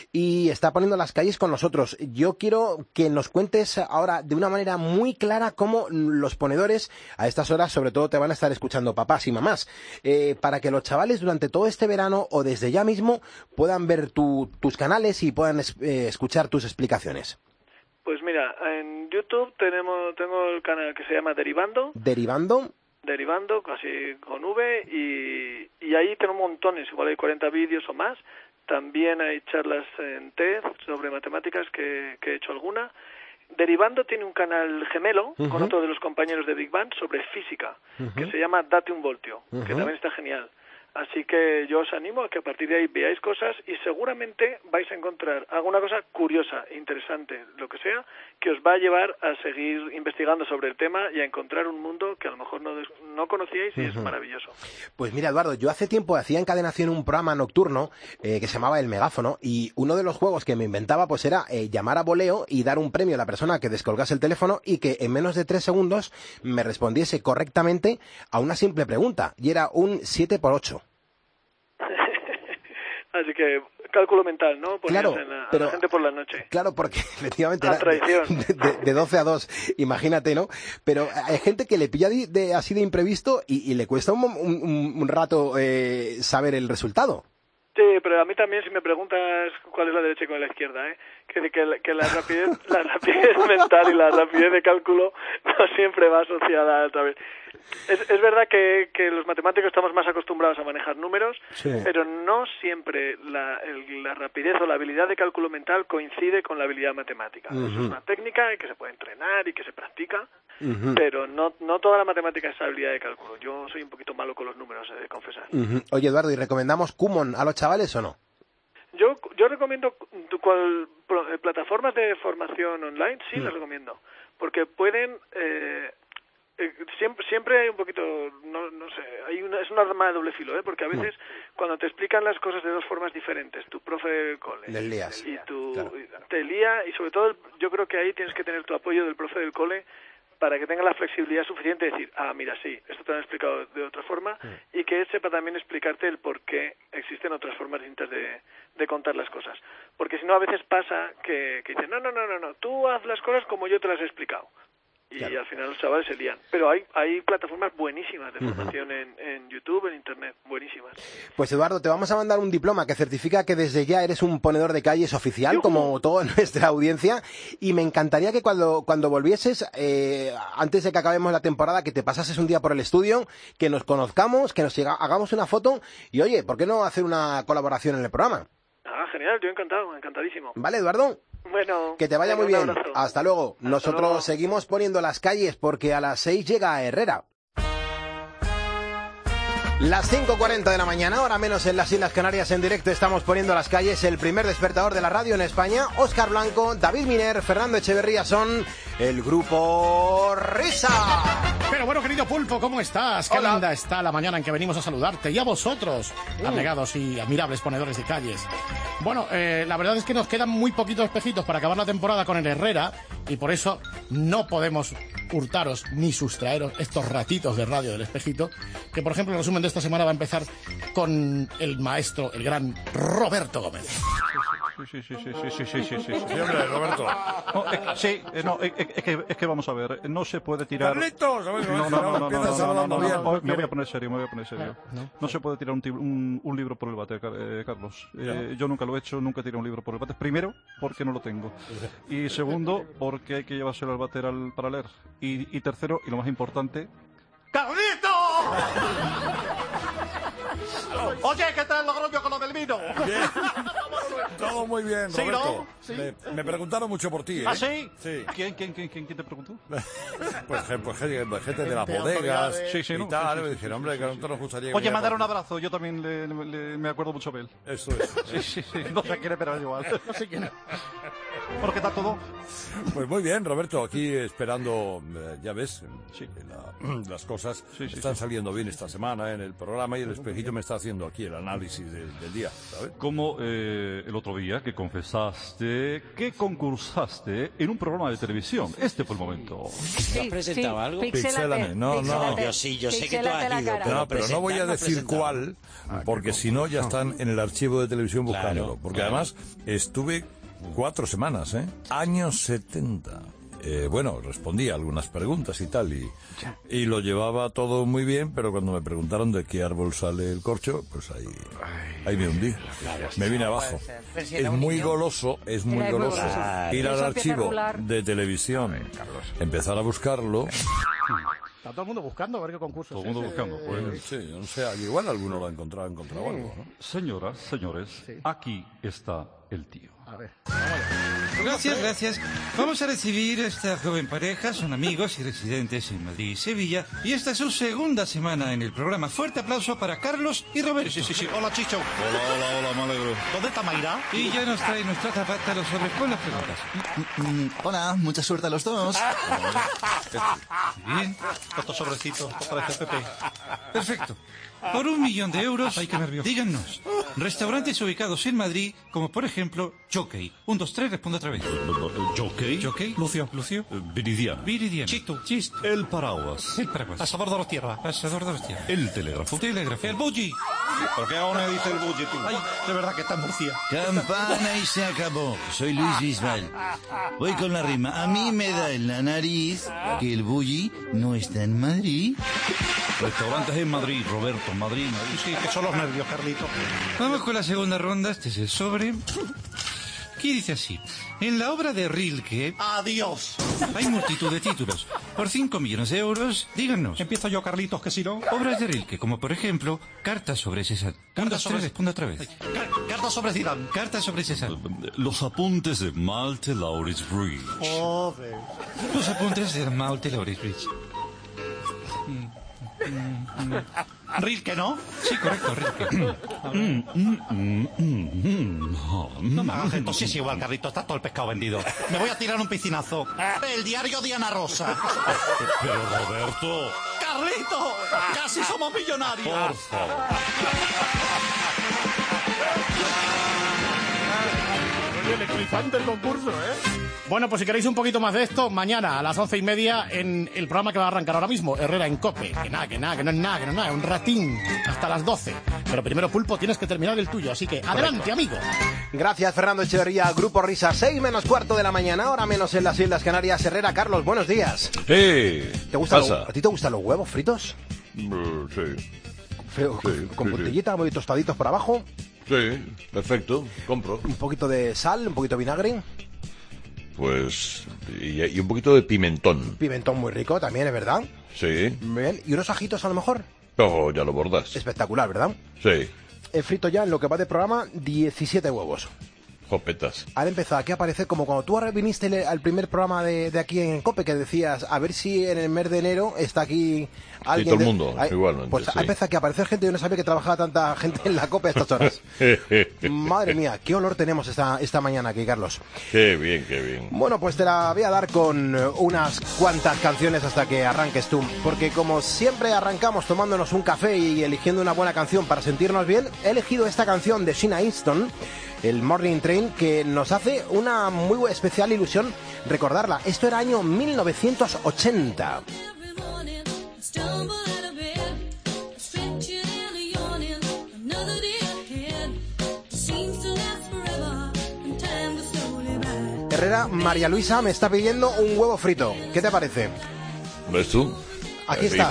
C: y está poniendo las calles con nosotros. Yo quiero que nos cuentes ahora de una manera muy clara cómo los ponedores a estas horas sobre todo te van a estar escuchando papás y mamás, para que los chavales durante todo este verano o desde ya mismo puedan ver tus canales y puedan escuchar tus explicaciones.
N: Pues mira, en YouTube tengo el canal que se llama Derivando. Derivando, casi con V, y ahí tengo montones, igual hay 40 vídeos o más. También hay charlas en TED sobre matemáticas que he hecho alguna. Derivando tiene un canal gemelo con otro de los compañeros de Big Bang sobre física, que se llama Date un Voltio, que también está genial. Así que yo os animo a que a partir de ahí veáis cosas y seguramente vais a encontrar alguna cosa curiosa, interesante, lo que sea, que os va a llevar a seguir investigando sobre el tema y a encontrar un mundo que a lo mejor no conocíais y es maravilloso.
C: Pues mira, Eduardo, yo hace tiempo hacía en Cadenación un programa nocturno que se llamaba El Megáfono, y uno de los juegos que me inventaba pues era llamar a voleo y dar un premio a la persona que descolgase el teléfono y que en menos de 3 segundos me respondiese correctamente a una simple pregunta, y era un 7×8.
N: Así que cálculo mental, ¿no? Ponías
C: claro,
N: a la gente por la noche.
C: Claro, porque efectivamente era de 12 a 2, imagínate, ¿no? Pero hay gente que le pilla así de imprevisto y le cuesta un rato saber el resultado.
N: Sí, Oye, pero a mí también si me preguntas cuál es la derecha y cuál es la izquierda, que la rapidez mental y la rapidez de cálculo no siempre va asociada otra vez. Es verdad que los matemáticos estamos más acostumbrados a manejar números, sí, pero no siempre la rapidez o la habilidad de cálculo mental coincide con la habilidad matemática. Eso es una técnica que se puede entrenar y que se practica, pero no toda la matemática es habilidad de cálculo. Yo soy un poquito malo con los números, he de confesar.
C: Oye, Eduardo, ¿y recomendamos Kumon a los chavales o no?
N: Yo recomiendo plataformas de formación online, sí, las recomiendo, porque pueden... siempre hay un poquito, no sé, es una arma de doble filo, porque a veces cuando te explican las cosas de dos formas diferentes, tu profe del cole y te lía, y sobre todo yo creo que ahí tienes que tener tu apoyo del profe del cole para que tenga la flexibilidad suficiente de decir, mira, sí, esto te lo han explicado de otra forma, y que él sepa también explicarte el por qué existen otras formas distintas de contar las cosas. Porque si no, a veces pasa que dicen, no, tú haz las cosas como yo te las he explicado. Y al final los chavales se lían. Pero hay plataformas buenísimas de formación en YouTube, en Internet, buenísimas.
C: Pues Eduardo, te vamos a mandar un diploma que certifica que desde ya eres un ponedor de calles oficial, como toda nuestra audiencia, y me encantaría que cuando volvieses, antes de que acabemos la temporada, que te pasases un día por el estudio, que nos conozcamos, que nos hagamos una foto, y oye, ¿por qué no hacer una colaboración en el programa?
N: Genial, yo encantadísimo.
C: Vale, Eduardo.
N: Bueno,
C: que te vaya muy bien. Hasta luego. Nosotros seguimos poniendo las calles porque a las 6 llega Herrera. Las 5:40 de la mañana, hora menos en las Islas Canarias, en directo estamos poniendo las calles, el primer despertador de la radio en España. Óscar Blanco, David Miner, Fernando Echeverría son el grupo Risa.
O: Pero bueno, querido Pulpo, ¿cómo estás? Qué linda está la mañana en que venimos a saludarte. Y a vosotros, abnegados y admirables ponedores de calles. Bueno, la verdad es que nos quedan muy poquitos espejitos para acabar la temporada con el Herrera, y por eso no podemos hurtaros ni sustraeros estos ratitos de radio del espejito, que por ejemplo el resumen de esta semana va a empezar con el maestro, el gran Roberto Gómez.
P: Sí, hombre, Roberto. Es que vamos a ver, no se puede tirar...
Q: ¡Carlitos!
P: No, me voy a poner serio. No se puede tirar un libro por el bate, Carlos. Yo nunca lo he hecho, nunca he tirado un libro por el bate. Primero, porque no lo tengo. Y segundo, porque hay que llevárselo al bater para leer. Y tercero, y lo más importante...
O: ¡Carlito! Oye, ¿qué tal Logroño con lo del vino?
Q: Bien. Todo muy bien, Roberto.
O: ¿Sí?
Q: Me preguntaron mucho por ti, ¿eh?
O: ¿Ah, sí?
Q: Sí.
P: ¿Quién te preguntó?
Q: Pues gente de las bodegas y tal. Me dijeron, hombre, que a nosotros nos gustaría...
P: Oye, mandar un abrazo. Yo también me acuerdo mucho de él.
Q: Eso es.
P: Sí. No sé quién es, pero igual.
O: No sé quién es.
P: ¿Por qué está todo?
Q: Pues muy bien, Roberto. Aquí esperando, ya ves, las cosas están saliendo bien esta semana en el programa, y el espejito me está haciendo aquí el análisis del día, ¿sabes?
P: Como el otro día que confesaste que concursaste en un programa de televisión. Este fue el momento.
R: ¿Te has presentado algo?
Q: Pixélame. No.
R: Yo sé que tú has ido,
Q: pero no voy a decir cuál, porque si no ya están en el archivo de televisión buscándolo. Porque además estuve 4 semanas, años 70. Bueno, respondí a algunas preguntas y tal, y lo llevaba todo muy bien, pero cuando me preguntaron de qué árbol sale el corcho, pues ahí me hundí, me vine abajo. Es muy goloso ir al archivo de televisión, empezar a buscarlo.
O: Está todo el mundo buscando, a ver qué concurso.
P: Todo el mundo buscando. Pues.
Q: Sí, yo no sé, igual alguno lo ha encontrado algo, ¿no?
P: Señoras, señores, aquí está el tío.
O: A ver.
S: Gracias. Vamos a recibir a esta joven pareja, son amigos y residentes en Madrid y Sevilla, y esta es su segunda semana en el programa. Fuerte aplauso para Carlos y Roberto.
O: Sí. Hola, Chicho.
P: Hola, me alegro.
O: ¿Dónde está Mayra?
S: Y ya nos trae nuestra zapata los sobres con las preguntas.
T: Hola, mucha suerte a los dos.
S: Bien.
O: Estos sobrecitos, parece Pepe.
S: Perfecto. Por 1 millón de euros,
O: Ay, qué nervio.
S: Díganos, restaurantes ubicados en Madrid, como por ejemplo, Jockey. 1, 2, 3, responde otra vez.
P: ¿Jockey?
O: Lucio.
P: Viridiana.
S: Chito.
P: El paraguas.
O: Asador de los tierras.
P: El telégrafo.
S: El bully.
P: ¿Por qué ahora me dice el bully tú?
O: Ay, de verdad que está en Murcia.
T: Campana y se acabó. Soy Luis Bisbal. Voy con la rima. A mí me da en la nariz que el bully no está en Madrid.
S: Restaurantes en Madrid, Roberto, Madrid.
O: Sí, que son los nervios, Carlito.
S: Vamos con la segunda ronda. Este es el sobre. Aquí dice así. En la obra de Rilke...
O: ¡Adiós!
S: Hay multitud de títulos. Por 5 millones de euros, díganos.
O: Empiezo yo, Carlitos, que si no...
S: Obras de Rilke, como por ejemplo, Cartas sobre César. Responda otra vez.
O: Cartas sobre Zidane.
S: Cartas sobre César.
U: Los apuntes de Malte Laurits Bridge.
O: Joder.
S: Los apuntes de Malte Laurits Bridge.
O: Rilke, ¿no?
S: Sí, correcto, Rilke.
O: No me hagas esto, sí es igual, Carlitos, está todo el pescado vendido. Me voy a tirar un piscinazo. El diario Diana Rosa.
U: Pero Roberto...
O: ¡Carlito! ¡Casi somos millonarios!
U: Por favor.
C: Oye, electrizante el concurso, ¿eh?
O: Bueno, pues si queréis un poquito más de esto, mañana a las 11:30 en el programa que va a arrancar ahora mismo, Herrera en COPE. Que no es nada, un ratín hasta las 12. Pero primero, Pulpo, tienes que terminar el tuyo, así que adelante, amigo.
C: Gracias, Fernando Echeverría, Grupo Risa, 6 menos cuarto de la mañana, hora menos en las Islas Canarias. Herrera, Carlos, buenos días.
Q: ¿Te
C: ¿A ti te gustan los huevos fritos?
Q: Sí.
C: Con puntillita, muy tostaditos por abajo.
Q: Sí, perfecto, compro.
C: Un poquito de sal, un poquito de vinagre.
Q: Pues... y un poquito de pimentón.
C: Pimentón muy rico también, ¿es verdad?
Q: Sí.
C: Bien. ¿Y unos ajitos a lo mejor?
Q: Oh, ya lo bordas.
C: Espectacular, ¿verdad?
Q: Sí.
C: He frito ya en lo que va de programa 17 huevos.
Q: Jopetas.
C: Han empezado aquí a aparecer como cuando tú viniste al primer programa de aquí en COPE, que decías, a ver si en el mes de enero está aquí alguien...
Q: Sí, todo el mundo, igualmente.
C: Pues
Q: sí.
C: ha empezado aquí a aparecer gente, yo no sabía que trabajaba tanta gente en la COPE a estas horas. Madre mía, qué olor tenemos esta mañana aquí, Carlos.
Q: Qué bien, qué bien.
C: Bueno, pues te la voy a dar con unas cuantas canciones hasta que arranques tú, porque como siempre arrancamos tomándonos un café y eligiendo una buena canción para sentirnos bien, he elegido esta canción de Sheena Easton, el Morning Train, que nos hace una muy especial ilusión recordarla. Esto era año 1980. Herrera, María Luisa me está pidiendo un huevo frito. ¿Qué te parece?
Q: ¿Ves tú?
C: Aquí está.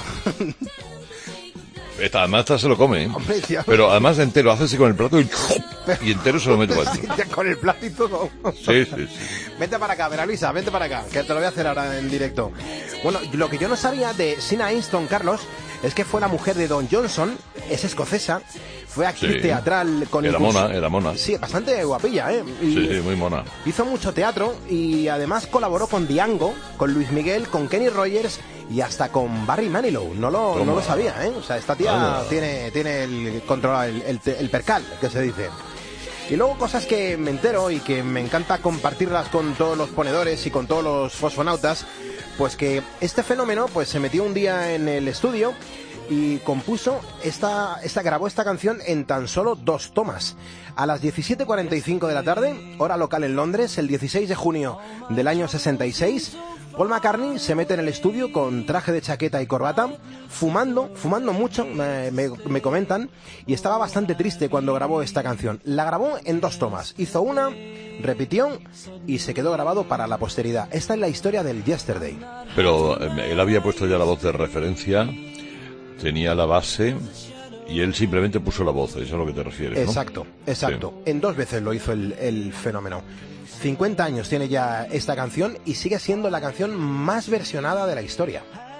Q: Además esta se lo come, ¿eh?
C: Hombre, ya.
Q: Pero además de entero, hace así con el plato y entero se lo mete para adentro.
C: Con el plato y todo.
Q: Sí.
C: Vente para acá, Vera Luisa, vente para acá, que te lo voy a hacer ahora en directo. Bueno, lo que yo no sabía de Sheena Easton, Carlos, es que fue la mujer de Don Johnson, es escocesa, fue actriz teatral con
Q: Era mona.
C: Sí, bastante guapilla, ¿eh?
Q: Sí, muy mona.
C: Hizo mucho teatro y además colaboró con Diango, con Luis Miguel, con Kenny Rogers y hasta con Barry Manilow. No lo sabía, ¿eh? O sea, esta tía tiene el controlado el percal, que se dice. Y luego cosas que me entero y que me encanta compartirlas con todos los ponedores y con todos los fosfonautas, pues que este fenómeno pues se metió un día en el estudio y compuso grabó esta canción en tan solo 2 tomas. A las 17:45 de la tarde, hora local en Londres, el 16 de junio del año 66, Paul McCartney se mete en el estudio con traje de chaqueta y corbata, fumando mucho, me comentan, y estaba bastante triste cuando grabó esta canción. La grabó en 2 tomas, hizo una, repitió y se quedó grabado para la posteridad. Esta es la historia del Yesterday.
Q: Pero él había puesto ya la voz de referencia, tenía la base y él simplemente puso la voz, eso es a lo que te refieres, ¿no?
C: Exacto.
Q: Sí.
C: En 2 veces lo hizo el fenómeno. 50 años tiene ya esta canción y sigue siendo la canción más versionada de la historia.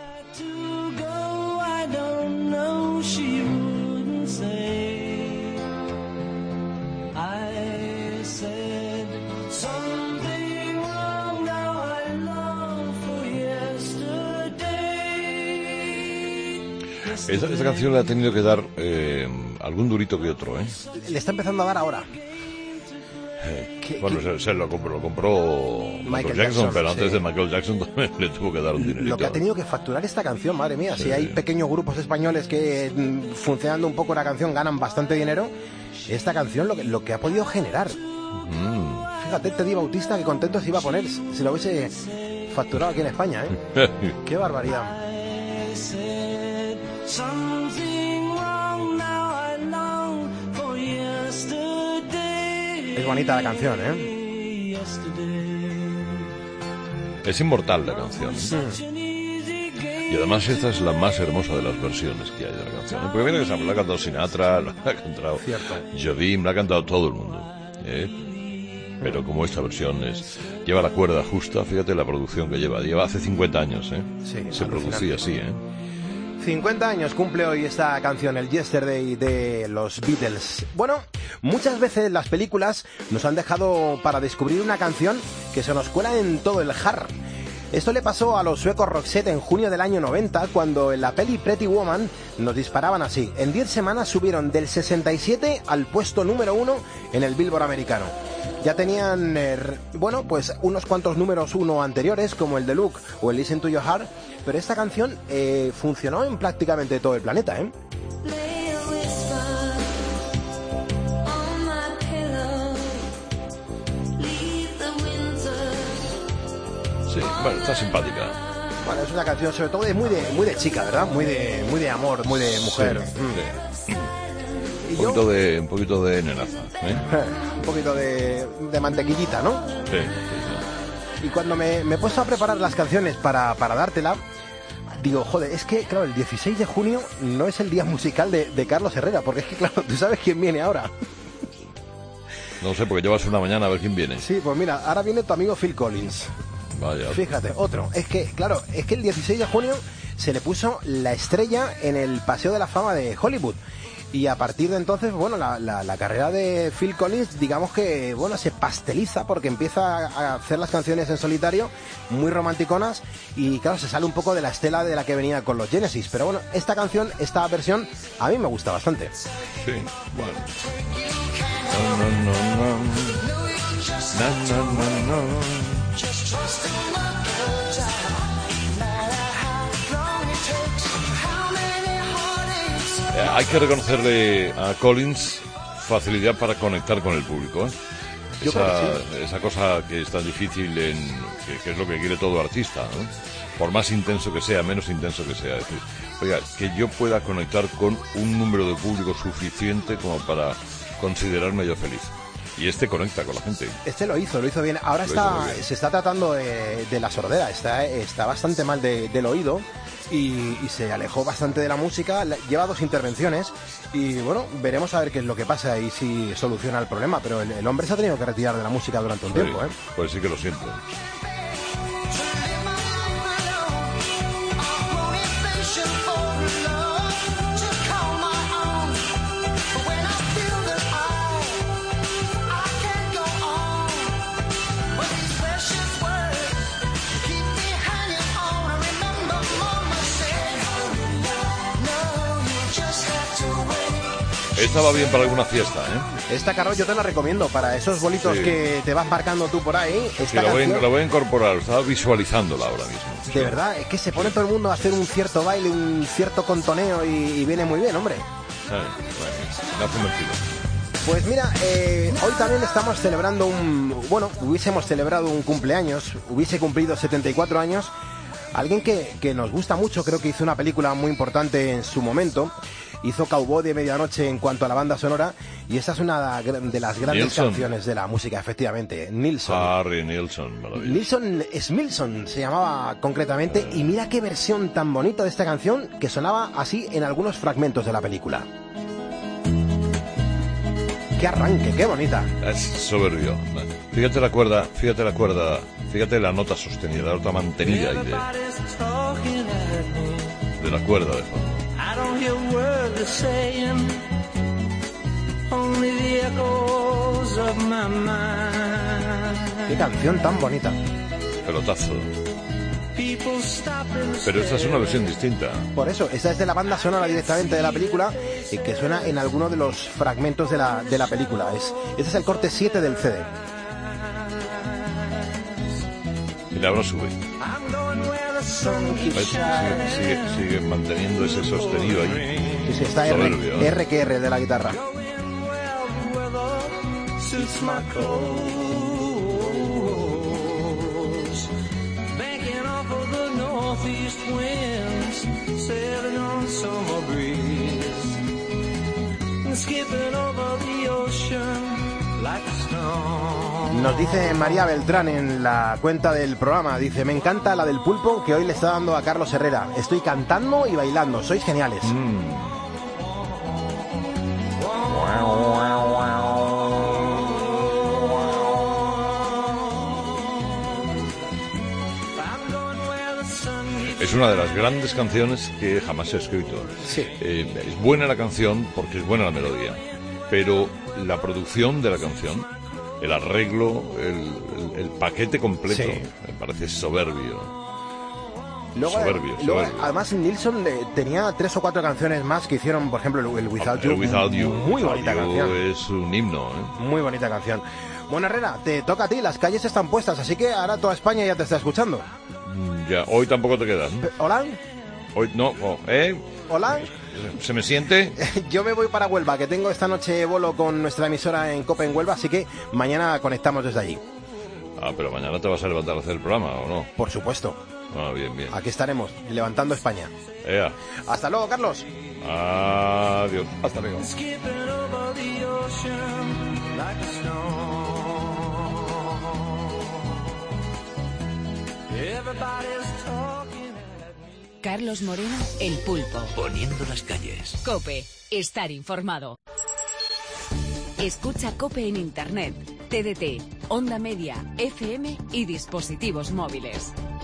Q: Esta canción le ha tenido que dar algún durito que otro, ¿eh?
C: Le está empezando a dar ahora.
Q: Bueno, se lo compró Michael Jackson, pero antes de Michael Jackson también le tuvo que dar un dinerito.
C: Lo que ha tenido que facturar esta canción, madre mía. Si hay pequeños grupos españoles que, funcionando un poco la canción, ganan bastante dinero, esta canción lo que ha podido generar. Fíjate, Teddy Bautista, que contento se iba a poner si lo hubiese facturado aquí en España, ¿eh? ¡Qué barbaridad! Es bonita la canción, ¿eh?
Q: Es inmortal la canción.
K: Y además esta es la más hermosa de las versiones que hay de la canción, ¿eh? Porque viene que la ha cantado Sinatra, la ha cantado Jobim, la ha cantado todo el mundo, ¿eh? Pero como esta versión lleva la cuerda justa, fíjate la producción que lleva hace 50 años, ¿eh?
C: Sí,
K: se producía así, ¿eh?
C: 50 años cumple hoy esta canción, el Yesterday de los Beatles. Bueno, muchas veces las películas nos han dejado para descubrir una canción que se nos cuela en todo el jar. Esto le pasó a los suecos Roxette en junio del año 90, cuando en la peli Pretty Woman nos disparaban así. En 10 semanas subieron del 67 al puesto número 1 en el Billboard americano. Ya tenían, pues unos cuantos números 1 anteriores, como el de Look o el Listen to Your Heart, pero esta canción funcionó en prácticamente todo el planeta, ¿eh?
K: Sí, bueno, está simpática.
C: Bueno, es una canción sobre todo muy de chica, ¿verdad? Muy de amor, muy de mujer.
K: Sí. Un poquito de nenaza, ¿eh?
C: Un poquito de mantequillita, ¿no?
K: Sí.
C: Y cuando me he puesto a preparar las canciones para dártela, digo, joder, es que, claro, el 16 de junio no es el día musical de Carlos Herrera, porque es que, claro, tú sabes quién viene ahora.
K: No sé, porque llevas una mañana a ver quién viene.
C: Sí, pues mira, ahora viene tu amigo Phil Collins.
K: Vaya.
C: Fíjate, otro. Es que, claro, el 16 de junio se le puso la estrella en el Paseo de la Fama de Hollywood. Y a partir de entonces, bueno, la carrera de Phil Collins, digamos que, bueno, se pasteliza porque empieza a hacer las canciones en solitario, muy romanticonas, y claro, se sale un poco de la estela de la que venía con los Genesis. Pero bueno, esta versión, a mí me gusta bastante.
K: Sí, bueno. Hay que reconocerle a Collins facilidad para conectar con el público, ¿eh? Esa cosa que es tan difícil, que es lo que quiere todo artista, ¿no? Por más intenso que sea, menos intenso que sea. Es decir, oiga, que yo pueda conectar con un número de público suficiente como para considerarme yo feliz. Y conecta con la gente.
C: Lo hizo bien. Ahora se está tratando de la sordera, está bastante mal del oído y se alejó bastante de la música. Lleva 2 intervenciones y bueno, veremos a ver qué es lo que pasa y si soluciona el problema. Pero el hombre se ha tenido que retirar de la música durante un tiempo, ¿eh?
K: Pues sí que lo siento. Esta va bien para alguna fiesta, ¿eh?
C: Esta, Carlos, yo te la recomiendo para esos bolitos que te vas marcando tú por ahí.
K: La voy a incorporar, estaba visualizándola ahora mismo.
C: De verdad, es que se pone todo el mundo a hacer un cierto baile, un cierto contoneo y viene muy bien, hombre.
K: Bueno, me ha convertido.
C: Pues mira, hoy también estamos celebrando hubiésemos celebrado un cumpleaños, hubiese cumplido 74 años, alguien que nos gusta mucho, creo que hizo una película muy importante en su momento. Hizo Cowboy de Medianoche en cuanto a la banda sonora, y esta es una de las grandes canciones de la música, efectivamente. Nilsson.
K: Harry Nilsson, maravilloso.
C: Nilsson Smilson se llamaba concretamente, y mira qué versión tan bonita de esta canción que sonaba así en algunos fragmentos de la película. ¡Qué arranque, qué bonita!
K: Es soberbio. Fíjate la cuerda, fíjate la nota sostenida, la nota mantenida ahí de la cuerda de fondo.
M: I don't hear a word they're saying, only the echoes of my mind.
C: Qué canción tan bonita.
K: Pelotazo. Pero esta es una versión distinta.
C: Por eso, esta es de la banda sonora directamente de la película, y que suena en alguno de los fragmentos de la película. Este es el corte 7 del CD.
K: Y ahora sube. Sigue manteniendo ese sostenido ahí.
C: Sí, está R que R de la guitarra. Nos dice María Beltrán en la cuenta del programa, dice, me encanta la del pulpo que hoy le está dando a Carlos Herrera. Estoy cantando y bailando, sois geniales.
K: Es una de las grandes canciones que jamás se ha escrito.
C: Sí.
K: Es buena la canción porque es buena la melodía, pero la producción de la canción, el arreglo, el paquete completo,
C: Sí.
K: me parece soberbio.
C: Luego, además, Nilsson tenía 3 o 4 canciones más que hicieron, por ejemplo, el Without You.
K: El Without You.
C: Muy bonita
K: You
C: canción.
K: es un himno, ¿eh?
C: Muy bonita canción. Bueno, Herrera, te toca a ti, las calles están puestas, así que ahora toda España ya te está escuchando.
K: Ya, hoy tampoco te quedas, ¿no?
C: ¿Hola?
K: Hoy no,
C: ¿Hola?
K: ¿Se me siente?
C: Yo me voy para Huelva, que tengo esta noche bolo con nuestra emisora en COPE en Huelva, así que mañana conectamos desde allí.
K: Ah, pero mañana te vas a levantar a hacer el programa, ¿o no?
C: Por supuesto.
K: Ah, bien, bien.
C: Aquí estaremos, levantando España.
K: Ea.
C: Hasta luego, Carlos.
K: Adiós.
C: Hasta luego.
A: Carlos Moreno, El Pulpo.
B: Poniendo las calles.
A: COPE, estar informado. Escucha COPE en Internet, TDT, Onda Media, FM y dispositivos móviles.